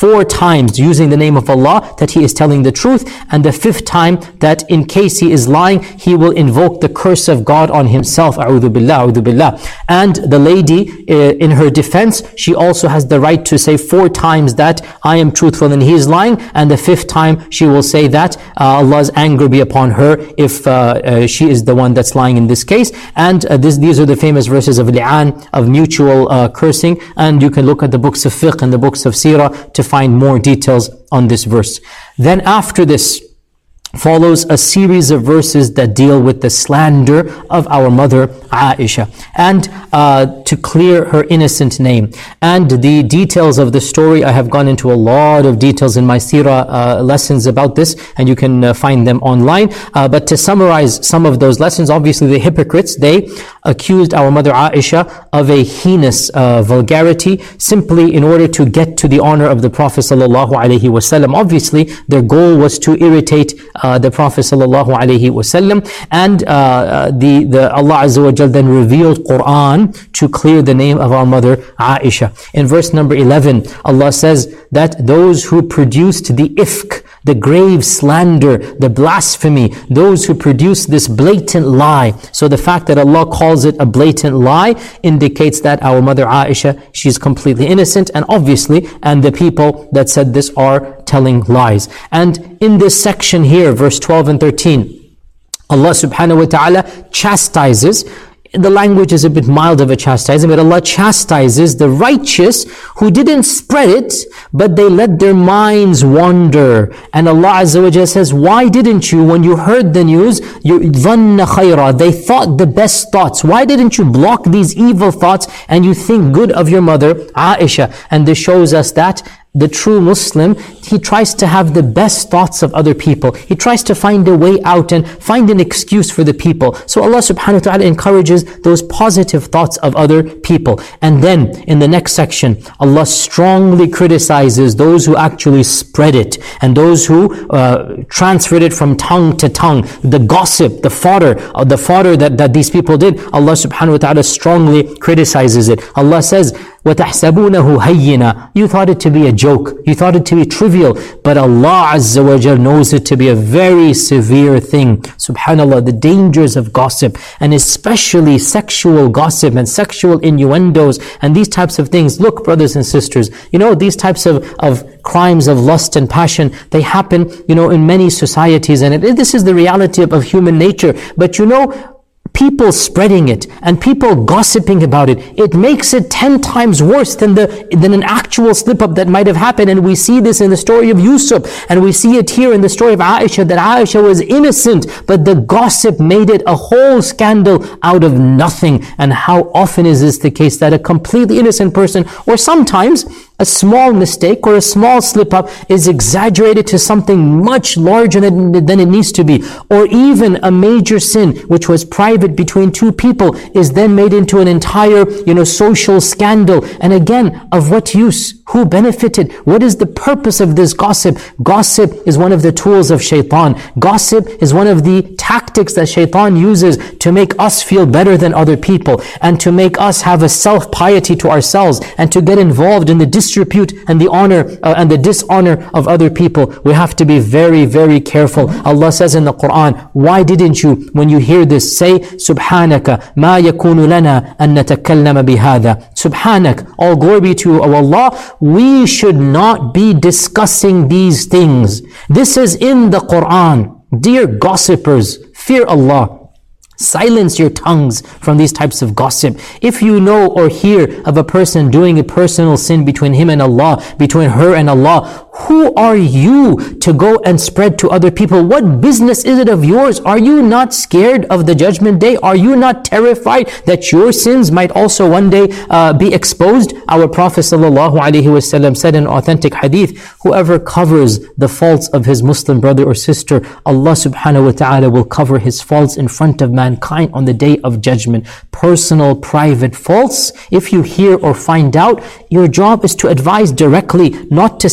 four times using the name of Allah that he is telling the truth, and the fifth time that in case he is lying, he will invoke the curse of God on himself. A'udhu billah, a'udhu billah. And the lady, uh, in her defense, she also has the right to say four times that I am truthful and he is lying, and the fifth time she will say that uh, Allah's anger be upon her if uh, uh, she is the one that's lying in this case. And uh, this, these are the famous verses of li'an, of mutual uh, cursing, and you can look at the books of fiqh and the books of seerah to find more details on this verse. Then after this follows a series of verses that deal with the slander of our mother Aisha, and uh, to clear her innocent name. And the details of the story, I have gone into a lot of details in my seerah uh, lessons about this, and you can uh, find them online. Uh, but to summarize some of those lessons, obviously the hypocrites, they accused our mother Aisha of a heinous uh, vulgarity simply in order to get to the honor of the Prophet sallallahu alaihi wasallam. Obviously, their goal was to irritate Uh, the Prophet sallallahu alaihi wasallam, and uh, the the Allah Azza wa Jal then revealed Quran to clear the name of our mother Aisha. In verse number eleven, Allah says that those who produced the ifk, the grave slander, the blasphemy, those who produce this blatant lie. So the fact that Allah calls it a blatant lie indicates that our mother Aisha, she's completely innocent, and obviously, and the people that said this are telling lies. And in this section here, verse twelve and thirteen, Allah subhanahu wa ta'ala chastises. The language is a bit mild of a chastising, but Allah chastises the righteous who didn't spread it, but they let their minds wander. And Allah Azza wa Jalla says, why didn't you, when you heard the news, you dhanna khayra, they thought the best thoughts. Why didn't you block these evil thoughts and you think good of your mother Aisha? And this shows us that the true Muslim, he tries to have the best thoughts of other people. He tries to find a way out and find an excuse for the people. So Allah subhanahu wa ta'ala encourages those positive thoughts of other people. And then in the next section, Allah strongly criticizes those who actually spread it, and those who uh, transferred it from tongue to tongue. The gossip, the fodder, uh, the fodder that, that these people did, Allah subhanahu wa ta'ala strongly criticizes it. Allah says, وَتَحْسَبُونَهُ هَيِّنًا, you thought it to be a joke, you thought it to be trivial, but Allah Azza wa Jal knows it to be a very severe thing. Subhanallah, the dangers of gossip, and especially sexual gossip and sexual innuendos and these types of things. Look, brothers and sisters, you know, these types of, of crimes of lust and passion, they happen, you know, in many societies, and it, this is the reality of, of human nature. But you know, people spreading it and people gossiping about it, it makes it ten times worse than the than an actual slip-up that might have happened. And we see this in the story of Yusuf, and we see it here in the story of Aisha, that Aisha was innocent, but the gossip made it a whole scandal out of nothing. And how often is this the case, that a completely innocent person, or sometimes a small mistake or a small slip-up, is exaggerated to something much larger than, than it needs to be. Or even a major sin, which was private between two people, is then made into an entire, you know, social scandal. And again, of what use? Who benefited? What is the purpose of this gossip? Gossip is one of the tools of shaitan. Gossip is one of the tactics that shaitan uses to make us feel better than other people, and to make us have a self-piety to ourselves, and to get involved in the disrepute and the honor uh, and the dishonor of other people. We have to be very, very careful. Allah says in the Quran, why didn't you, when you hear this, say, Subhanaka, ma yakunu lana an natakallama bihada. Subhanak, all glory be to you, O Allah, we should not be discussing these things. This is in the Quran. Dear gossipers, fear Allah. Silence your tongues from these types of gossip. If you know or hear of a person doing a personal sin between him and Allah, between her and Allah, who are you to go and spread to other people? What business is it of yours? Are you not scared of the judgment day? Are you not terrified that your sins might also one day uh, be exposed? Our Prophet sallallahu alaihi wasallam said in authentic hadith, whoever covers the faults of his Muslim brother or sister, Allah subhanahu wa ta'ala will cover his faults in front of mankind on the day of judgment. Personal, private faults, if you hear or find out, your job is to advise directly, not to scandalize.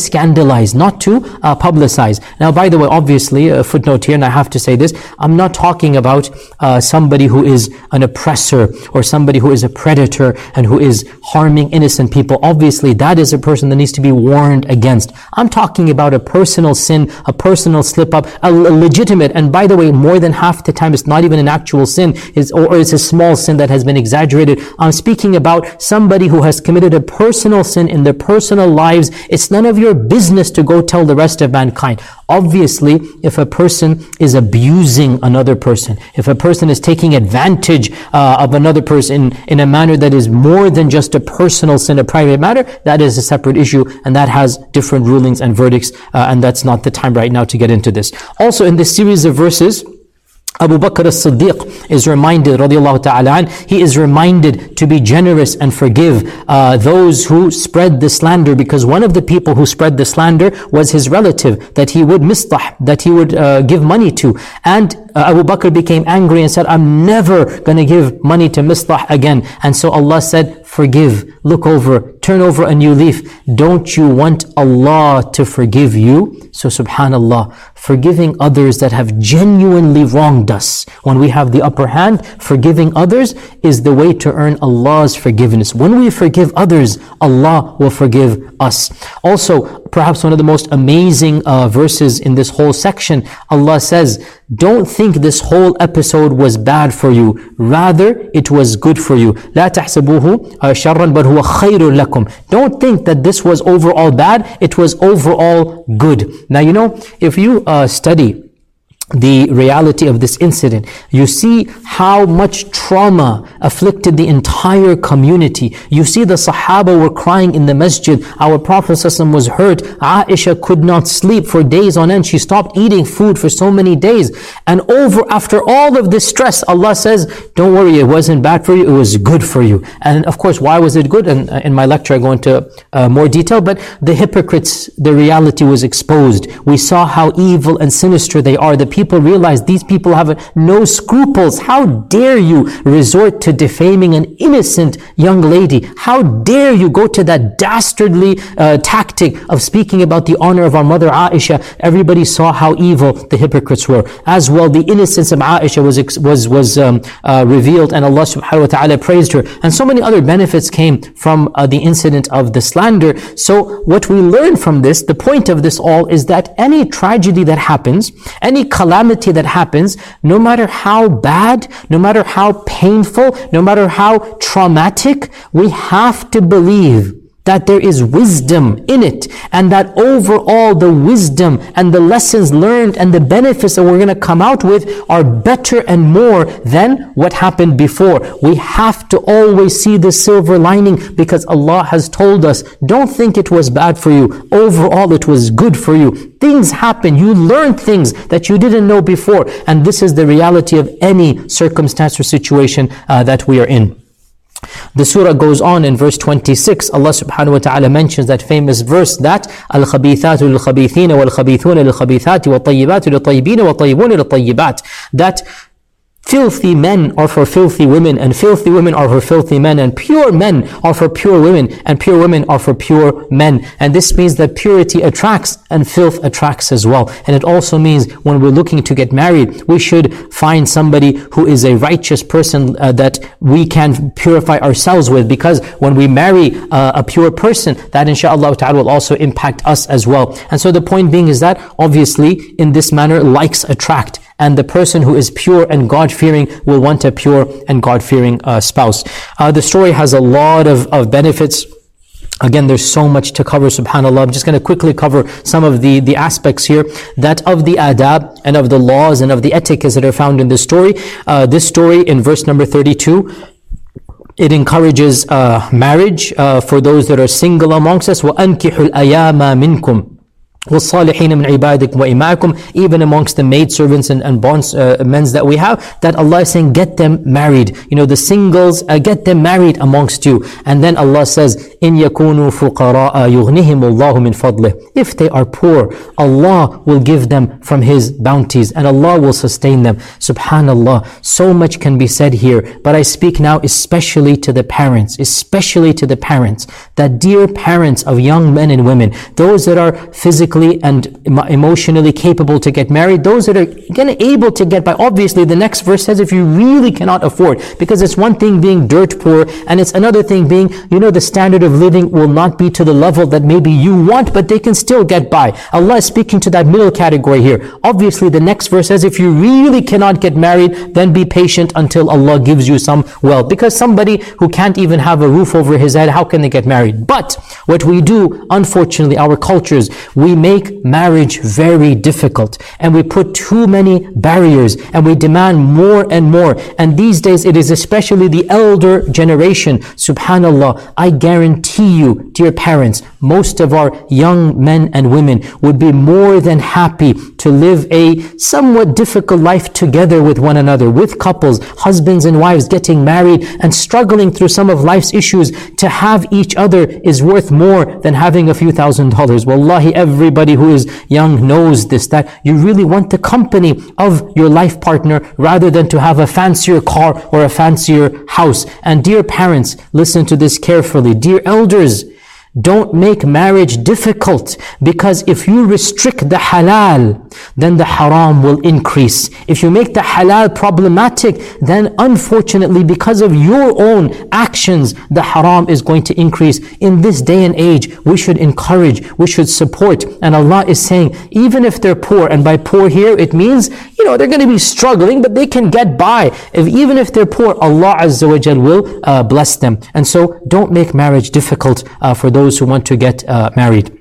verbalize, not to uh, publicize. Now, by the way, obviously, a footnote here, and I have to say this, I'm not talking about uh, somebody who is an oppressor or somebody who is a predator and who is harming innocent people. Obviously, that is a person that needs to be warned against. I'm talking about a personal sin, a personal slip-up, a legitimate, and by the way, more than half the time, it's not even an actual sin, it's, or it's a small sin that has been exaggerated. I'm speaking about somebody who has committed a personal sin in their personal lives. It's none of your business to go tell the rest of mankind. Obviously, if a person is abusing another person, if a person is taking advantage uh, of another person in, in a manner that is more than just a personal sin, a private matter, that is a separate issue, and that has different rulings and verdicts, uh, and that's not the time right now to get into this. Also, in this series of verses, Abu Bakr as-Siddiq is reminded, radiallahu ta'ala an, he is reminded to be generous and forgive uh, those who spread the slander, because one of the people who spread the slander was his relative that he would mistah, that he would uh, give money to. And uh, Abu Bakr became angry and said, I'm never going to give money to mistah again. And so Allah said, forgive, look over, turn over a new leaf. Don't you want Allah to forgive you? So subhanallah, forgiving others that have genuinely wronged us. When we have the upper hand, forgiving others is the way to earn Allah's forgiveness. When we forgive others, Allah will forgive us. Also, perhaps one of the most amazing uh, verses in this whole section, Allah says, don't think this whole episode was bad for you. Rather, it was good for you. لا تحسبوه شرا بل هو خير لكم. Don't think that this was overall bad. It was overall good. Now, you know, if you uh, study the reality of this incident, you see how much trauma afflicted the entire community. You see the Sahaba were crying in the masjid. Our Prophet ﷺ was hurt. Aisha could not sleep for days on end. She stopped eating food for so many days. And over, after all of this stress, Allah says, don't worry, it wasn't bad for you, it was good for you. And of course, why was it good? And in my lecture, I go into uh, more detail, but the hypocrites, the reality was exposed. We saw how evil and sinister they are. The people People realize these people have no scruples. How dare you resort to defaming an innocent young lady? How dare you go to that dastardly uh, tactic of speaking about the honor of our mother Aisha? Everybody saw how evil the hypocrites were. As well, the innocence of Aisha was was was um, uh, revealed, and Allah subhanahu wa ta'ala praised her. And so many other benefits came from uh, the incident of the slander. So what we learn from this, the point of this all, is that any tragedy that happens, any calamity that happens, no matter how bad, no matter how painful, no matter how traumatic, we have to believe that there is wisdom in it, and that overall the wisdom and the lessons learned and the benefits that we're going to come out with are better and more than what happened before. We have to always see the silver lining, because Allah has told us, don't think it was bad for you. Overall, it was good for you. Things happen. You learn things that you didn't know before. And this is the reality of any circumstance or situation uh, that we are in. The surah goes on in verse twenty-six. Allah subhanahu wa ta'ala mentions that famous verse that Al-khabithatu lil-khabithina wal-khabithuna lil-khabithati wat-tayyibatu lit-tayyibina wat-tayyibuna lit-tayyibat. That filthy men are for filthy women, and filthy women are for filthy men, and pure men are for pure women, and pure women are for pure men. And this means that purity attracts and filth attracts as well. And it also means when we're looking to get married, we should find somebody who is a righteous person uh, that we can purify ourselves with, because when we marry uh, a pure person, that inshallah ta'ala will also impact us as well. And so the point being is that obviously in this manner likes attract, and the person who is pure and God-fearing will want a pure and God-fearing uh, spouse. Uh, the story has a lot of, of benefits. Again, there's so much to cover, subhanAllah. I'm just going to quickly cover some of the, the aspects here, that of the adab and of the laws and of the etiquettes that are found in this story. Uh, this story in verse number thirty-two, it encourages uh, marriage uh, for those that are single amongst us. وَأَنْكِحُ الْأَيَامَ مِنْكُمْ وَالصَّالِحِينَ مِنْ عِبَادِكُمْ وَإِمَاءِكُمْ, even amongst the maidservants and, and bonds, uh, men that we have, that Allah is saying, get them married. You know, the singles, uh, get them married amongst you. And then Allah says, إِن يَكُونُوا فُقَرَاءَ يُغْنِهِمُ اللَّهُ مِنْ فَضْلِهِ. If they are poor, Allah will give them from His bounties, and Allah will sustain them. Subhanallah, so much can be said here, but I speak now especially to the parents, especially to the parents, that dear parents of young men and women, those that are physically and emotionally capable to get married, those that are again able to get by. Obviously, the next verse says if you really cannot afford, because it's one thing being dirt poor, and it's another thing being, you know, the standard of living will not be to the level that maybe you want, but they can still get by. Allah is speaking to that middle category here. Obviously, the next verse says if you really cannot get married, then be patient until Allah gives you some wealth. Because somebody who can't even have a roof over his head, how can they get married? But what we do, unfortunately, our cultures, we make marriage very difficult, and we put too many barriers, and we demand more and more. And these days it is especially the elder generation. Subhanallah, I guarantee you, dear parents, most of our young men and women would be more than happy to live a somewhat difficult life together with one another, with couples, husbands and wives getting married and struggling through some of life's issues. To have each other is worth more than having a few thousand dollars. Wallahi, everybody who is young knows this, that you really want the company of your life partner rather than to have a fancier car or a fancier house. And dear parents, listen to this carefully. Dear elders, don't make marriage difficult, because if you restrict the halal, then the haram will increase. If you make the halal problematic, then unfortunately, because of your own actions, the haram is going to increase. In this day and age, we should encourage, we should support. And Allah is saying, even if they're poor, and by poor here, it means, you know, they're going to be struggling, but they can get by. If, even if they're poor, Allah Azza wa Jal will uh, bless them. And so, don't make marriage difficult uh, for those who want to get uh, married.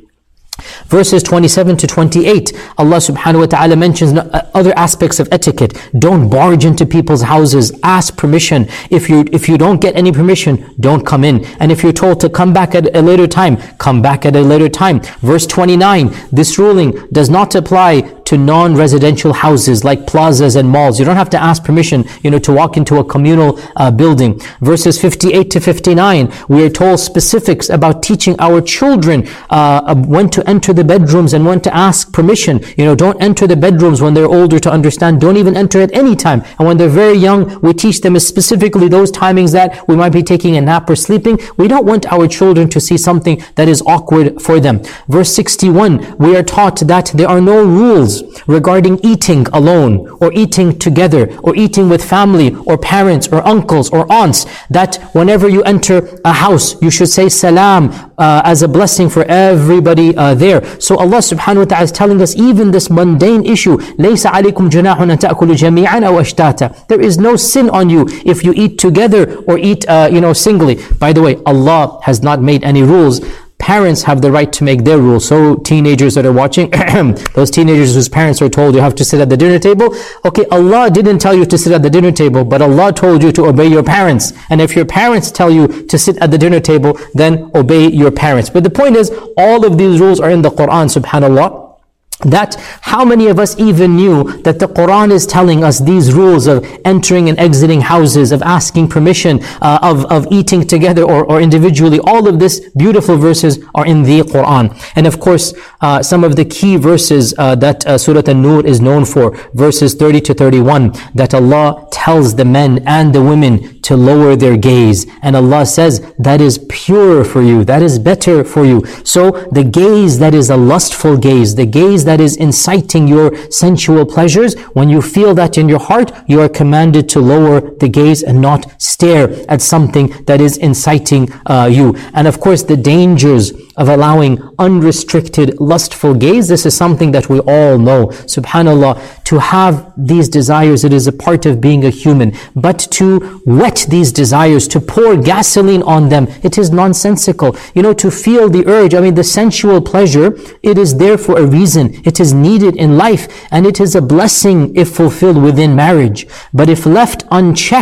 Verses twenty-seven to twenty-eight, Allah subhanahu wa ta'ala mentions other aspects of etiquette. Don't barge into people's houses. Ask permission. If you if you don't get any permission, don't come in. And if you're told to come back at a later time, come back at a later time. Verse twenty-nine, this ruling does not apply to non-residential houses like plazas and malls. You don't have to ask permission, you know, to walk into a communal uh, building. Verses fifty-eight to fifty-nine, we are told specifics about teaching our children uh, when to enter the bedrooms and when to ask permission. You know, don't enter the bedrooms when they're older to understand. Don't even enter at any time. And when they're very young, we teach them specifically those timings that we might be taking a nap or sleeping. We don't want our children to see something that is awkward for them. Verse sixty-one, we are taught that there are no rules regarding eating alone or eating together or eating with family or parents or uncles or aunts, that whenever you enter a house, you should say salam uh, as a blessing for everybody uh, there. So Allah subhanahu wa ta'ala is telling us even this mundane issue, لَيْسَ عَلَيْكُمْ جُنَاحٌ أَن تَأْكُلُوا جَمِيعًا أَوْ أَشْتَاتًا. There is no sin on you if you eat together or eat uh, you know, singly. By the way, Allah has not made any rules. Parents have the right to make their rules. So teenagers that are watching, those teenagers whose parents are told you have to sit at the dinner table. Okay, Allah didn't tell you to sit at the dinner table, but Allah told you to obey your parents. And if your parents tell you to sit at the dinner table, then obey your parents. But the point is, all of these rules are in the Quran, subhanallah. That how many of us even knew that the Quran is telling us these rules of entering and exiting houses, of asking permission, uh, of, of eating together or, or individually. All of this beautiful verses are in the Quran. And of course, uh, some of the key verses uh, that uh, Surah An-Nur is known for, verses thirty to thirty-one, that Allah tells the men and the women to lower their gaze. And Allah says, that is pure for you, that is better for you. So the gaze that is a lustful gaze, the gaze that is inciting your sensual pleasures, when you feel that in your heart, you are commanded to lower the gaze and not stare at something that is inciting uh, you. And of course, the dangers of allowing unrestricted lustful gaze, this is something that we all know. Subhanallah, to have these desires, it is a part of being a human. But to whet these desires, to pour gasoline on them, it is nonsensical. You know, to feel the urge, I mean, the sensual pleasure, it is there for a reason. It is needed in life, and it is a blessing if fulfilled within marriage. But if left unchecked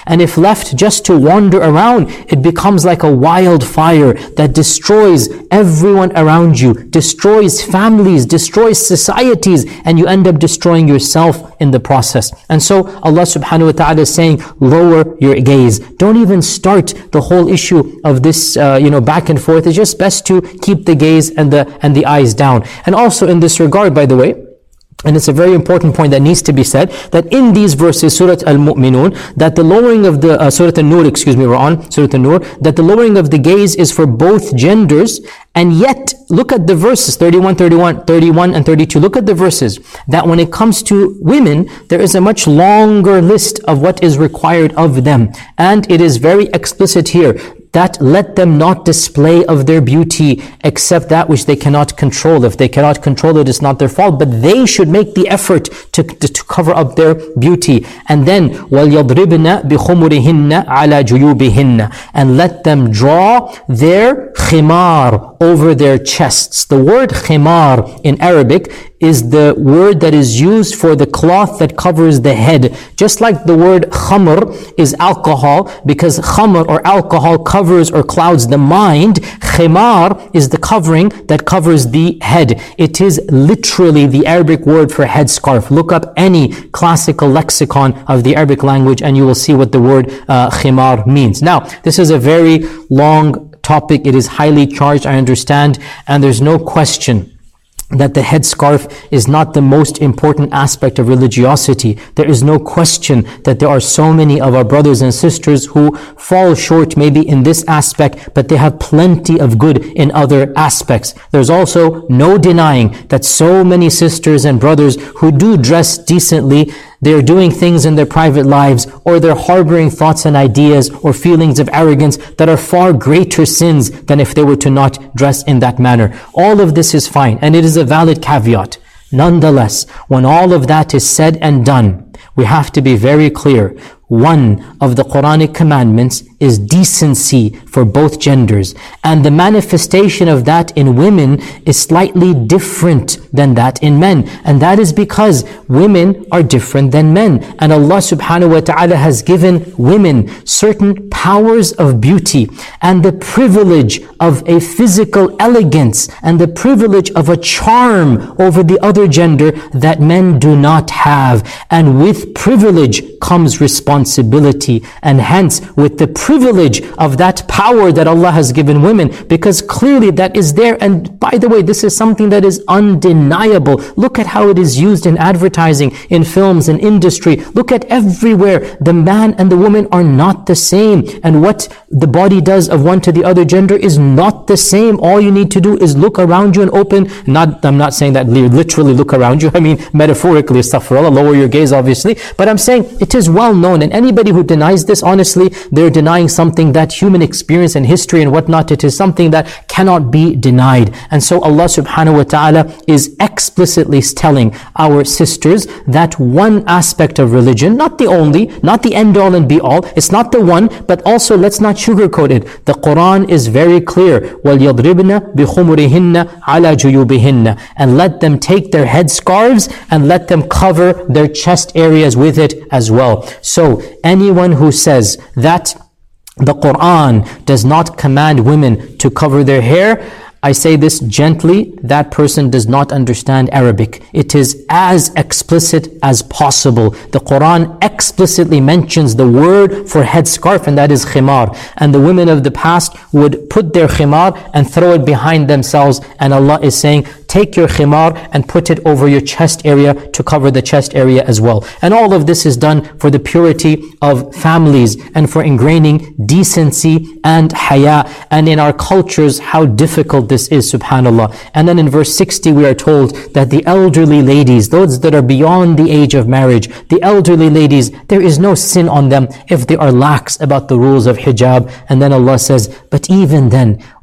And if left just to wander around, it becomes like a wildfire that destroys everyone around you, destroys families, destroys societies, and you end up destroying yourself in the process. And so Allah subhanahu wa ta'ala is saying, lower your gaze. Don't even start the whole issue of this, uh, you know, back and forth. It's just best to keep the gaze and the and the eyes down. And also in this regard, by the way, and it's a very important point that needs to be said, that in these verses, Surah Al-Mu'minun, that the lowering of the, uh, Surah Al-Nur, excuse me, we're on Surah Al-Nur, that the lowering of the gaze is for both genders. And yet, look at the verses, thirty-one, thirty-one, thirty-one and thirty-two. Look at the verses, that when it comes to women, there is a much longer list of what is required of them. And it is very explicit here, that let them not display of their beauty except that which they cannot control. If they cannot control it, it's not their fault, but they should make the effort to, to, to cover up their beauty. And then, وَلْيَضْرِبْنَ بِخُمُرِهِنَّ عَلَى جُيُوبِهِنَّ, and let them draw their khimar over their chests. The word khimar in Arabic is the word that is used for the cloth that covers the head. Just like the word khamr is alcohol, because khamr or alcohol covers or clouds the mind, khimar is the covering that covers the head. It is literally the Arabic word for headscarf. Look up any classical lexicon of the Arabic language and you will see what the word uh, khimar means. Now, this is a very long topic. It is highly charged, I understand, and there's no question that the headscarf is not the most important aspect of religiosity. There is no question that there are so many of our brothers and sisters who fall short maybe in this aspect, but they have plenty of good in other aspects. There's also no denying that so many sisters and brothers who do dress decently, they're doing things in their private lives, or they're harboring thoughts and ideas or feelings of arrogance that are far greater sins than if they were to not dress in that manner. All of this is fine, and it is a valid caveat. Nonetheless, when all of that is said and done, we have to be very clear. One of the Quranic commandments is decency for both genders. And the manifestation of that in women is slightly different than that in men. And that is because women are different than men. And Allah subhanahu wa ta'ala has given women certain powers of beauty and the privilege of a physical elegance and the privilege of a charm over the other gender that men do not have. And with privilege comes responsibility. And hence, with the privilege of that power that Allah has given women, because clearly that is there. And by the way, this is something that is undeniable. Look at how it is used in advertising, in films, in industry. Look at everywhere. The man and the woman are not the same. And what the body does of one to the other gender is not the same. All you need to do is look around you and open, not, I'm not saying that literally look around you. I mean, metaphorically, astaghfirullah, lower your gaze, obviously. But I'm saying it is well known. And anybody who denies this, honestly, they're denying something that human experience and history and whatnot, it is something that cannot be denied. And so Allah subhanahu wa ta'ala is explicitly telling our sisters that one aspect of religion, not the only, not the end all and be all, it's not the one, but also let's not sugarcoat it. The Quran is very clear. وَلْيَضْرِبْنَ بِخُمُرِهِنَّ عَلَى جُيُوبِهِنَّ, and let them take their headscarves and let them cover their chest areas with it as well. So anyone who says that the Quran does not command women to cover their hair, I say this gently, that person does not understand Arabic. It is as explicit as possible. The Quran explicitly mentions the word for headscarf, and that is khimar. And the women of the past would put their khimar and throw it behind themselves. And Allah is saying, take your khimar and put it over your chest area to cover the chest area as well. And all of this is done for the purity of families and for ingraining decency and haya. And in our cultures, how difficult this is, subhanAllah. And then in verse sixty, we are told that the elderly ladies, those that are beyond the age of marriage, the elderly ladies, there is no sin on them if they are lax about the rules of hijab. And then Allah says, but even then,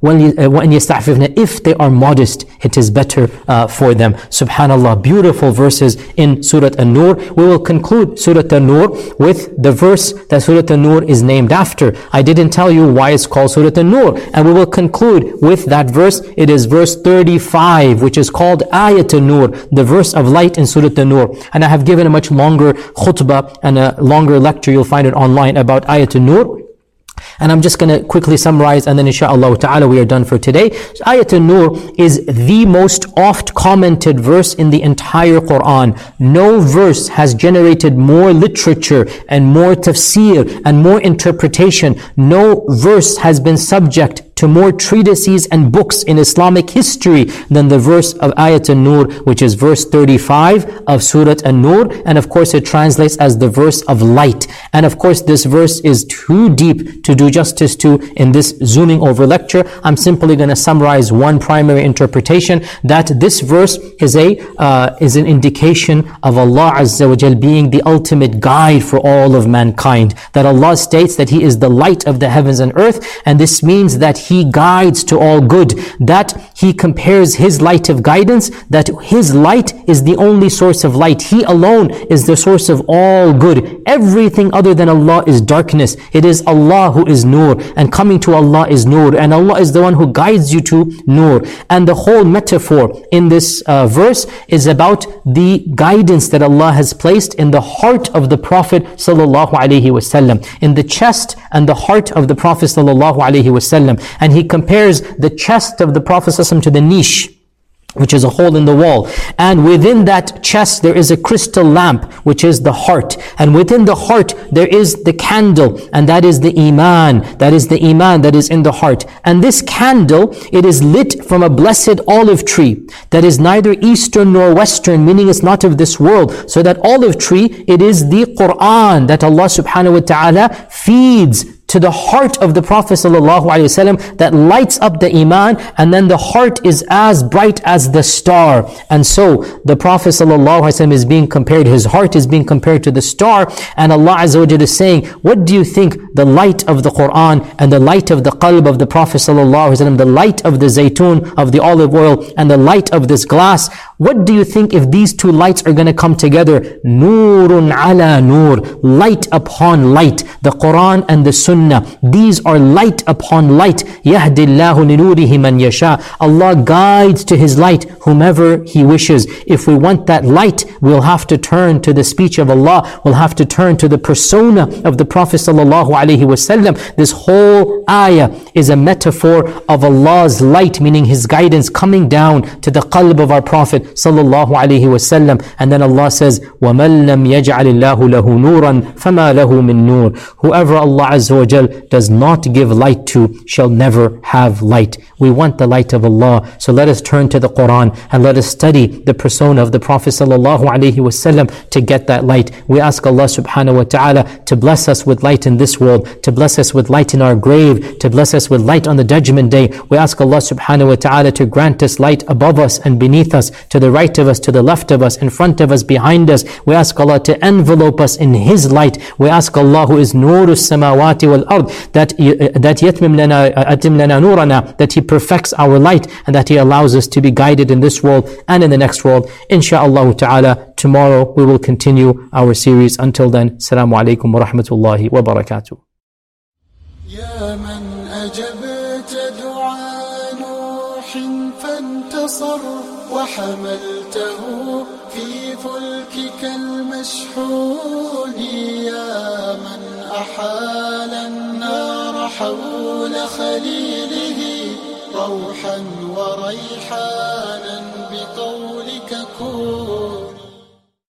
وَإِنْ يَسْتَعْفِفْنَ, if they are modest, it is better uh, for them. Subhanallah, beautiful verses in Surah An-Nur. We will conclude Surah An-Nur with the verse that Surah An-Nur is named after. I didn't tell you why it's called Surah An-Nur, and we will conclude with that verse. It is verse thirty-five, which is called Ayat An-Nur, the verse of light in Surah An-Nur. And I have given a much longer khutbah and a longer lecture, you'll find it online, about Ayat An-Nur. And I'm just going to quickly summarize, and then inshaAllah ta'ala we are done for today. So Ayat An-Nur is the most oft commented verse in the entire Quran. No verse has generated more literature and more tafsir and more interpretation. No verse has been subject to more treatises and books in Islamic history than the verse of Ayat An-Nur, which is verse thirty-five of Surah An-Nur. And of course it translates as the verse of light. And of course this verse is too deep to do justice to in this zooming over lecture. I'm simply going to summarize one primary interpretation, that this verse is a uh, is an indication of Allah Azza wa Jal being the ultimate guide for all of mankind. That Allah states that He is the light of the heavens and earth, and this means that He guides to all good, that He compares His light of guidance, that His light is the only source of light. He alone is the source of all good. Everything other than Allah is darkness. It is Allah who is Nur, and coming to Allah is Nur, and Allah is the one who guides you to Nur. And the whole metaphor in this uh, verse is about the guidance that Allah has placed in the heart of the Prophet sallallahu alaihi wasallam, in the chest and the heart of the Prophet sallallahu alaihi wasallam. And he compares the chest of the Prophet ﷺ to the niche, which is a hole in the wall. And within that chest there is a crystal lamp, which is the heart. And within the heart there is the candle, and that is the iman. That is the iman that is in the heart. And this candle, it is lit from a blessed olive tree that is neither eastern nor western, meaning it's not of this world. So that olive tree, it is the Quran that Allah subhanahu wa ta'ala feeds to the heart of the Prophet ﷺ, that lights up the iman, and then the heart is as bright as the star. And so the Prophet ﷺ is being compared, his heart is being compared to the star, and Allah Azza wa Jalla is saying, what do you think the light of the Quran and the light of the qalb of the Prophet ﷺ, the light of the zaytun, of the olive oil, and the light of this glass, what do you think if these two lights are going to come together? Nurun ala nur, light upon light. The Quran and the Sunnah, these are light upon light. Yahdi Allahu li nurihi man yasha. Allah guides to His light whomever He wishes. If we want that light, we'll have to turn to the speech of Allah. We'll have to turn to the persona of the Prophet sallallahu alaihi wasallam. This whole ayah is a metaphor of Allah's light, meaning His guidance coming down to the qalb of our Prophet sallallahu alaihi wasallam. And then Allah says, وَمَنْ لَمْ يَجْعَلِ اللَّهُ لَهُ نُورًا فَمَا لَهُ مِن نُور. Whoever Allah Azza wa Jal does not give light to shall never have light. We want the light of Allah, so let us turn to the Quran and let us study the persona of the Prophet sallallahu alaihi wasallam to get that light. We ask Allah subhanahu wa ta'ala to bless us with light in this world, to bless us with light in our grave, to bless us with light on the judgment day. We ask Allah subhanahu wa ta'ala to grant us light above us and beneath us, to the right of us, to the left of us, in front of us, behind us. We ask Allah to envelope us in His light. We ask Allah, who is Nurus Samawati wal Ard, that that yatmim lana atim lana nurana, that He perfects our light, and that He allows us to be guided in this world and in the next world. Insha'Allah ta'ala, tomorrow we will continue our series. Until then, Assalamu alaikum wa rahmatullahi wa barakatuh. يا من أجبت دعاء نوح فانتصر وحملته في فلكك المشحون، يا من أحال النار حول خليله روحا وريحانا بقولك كن.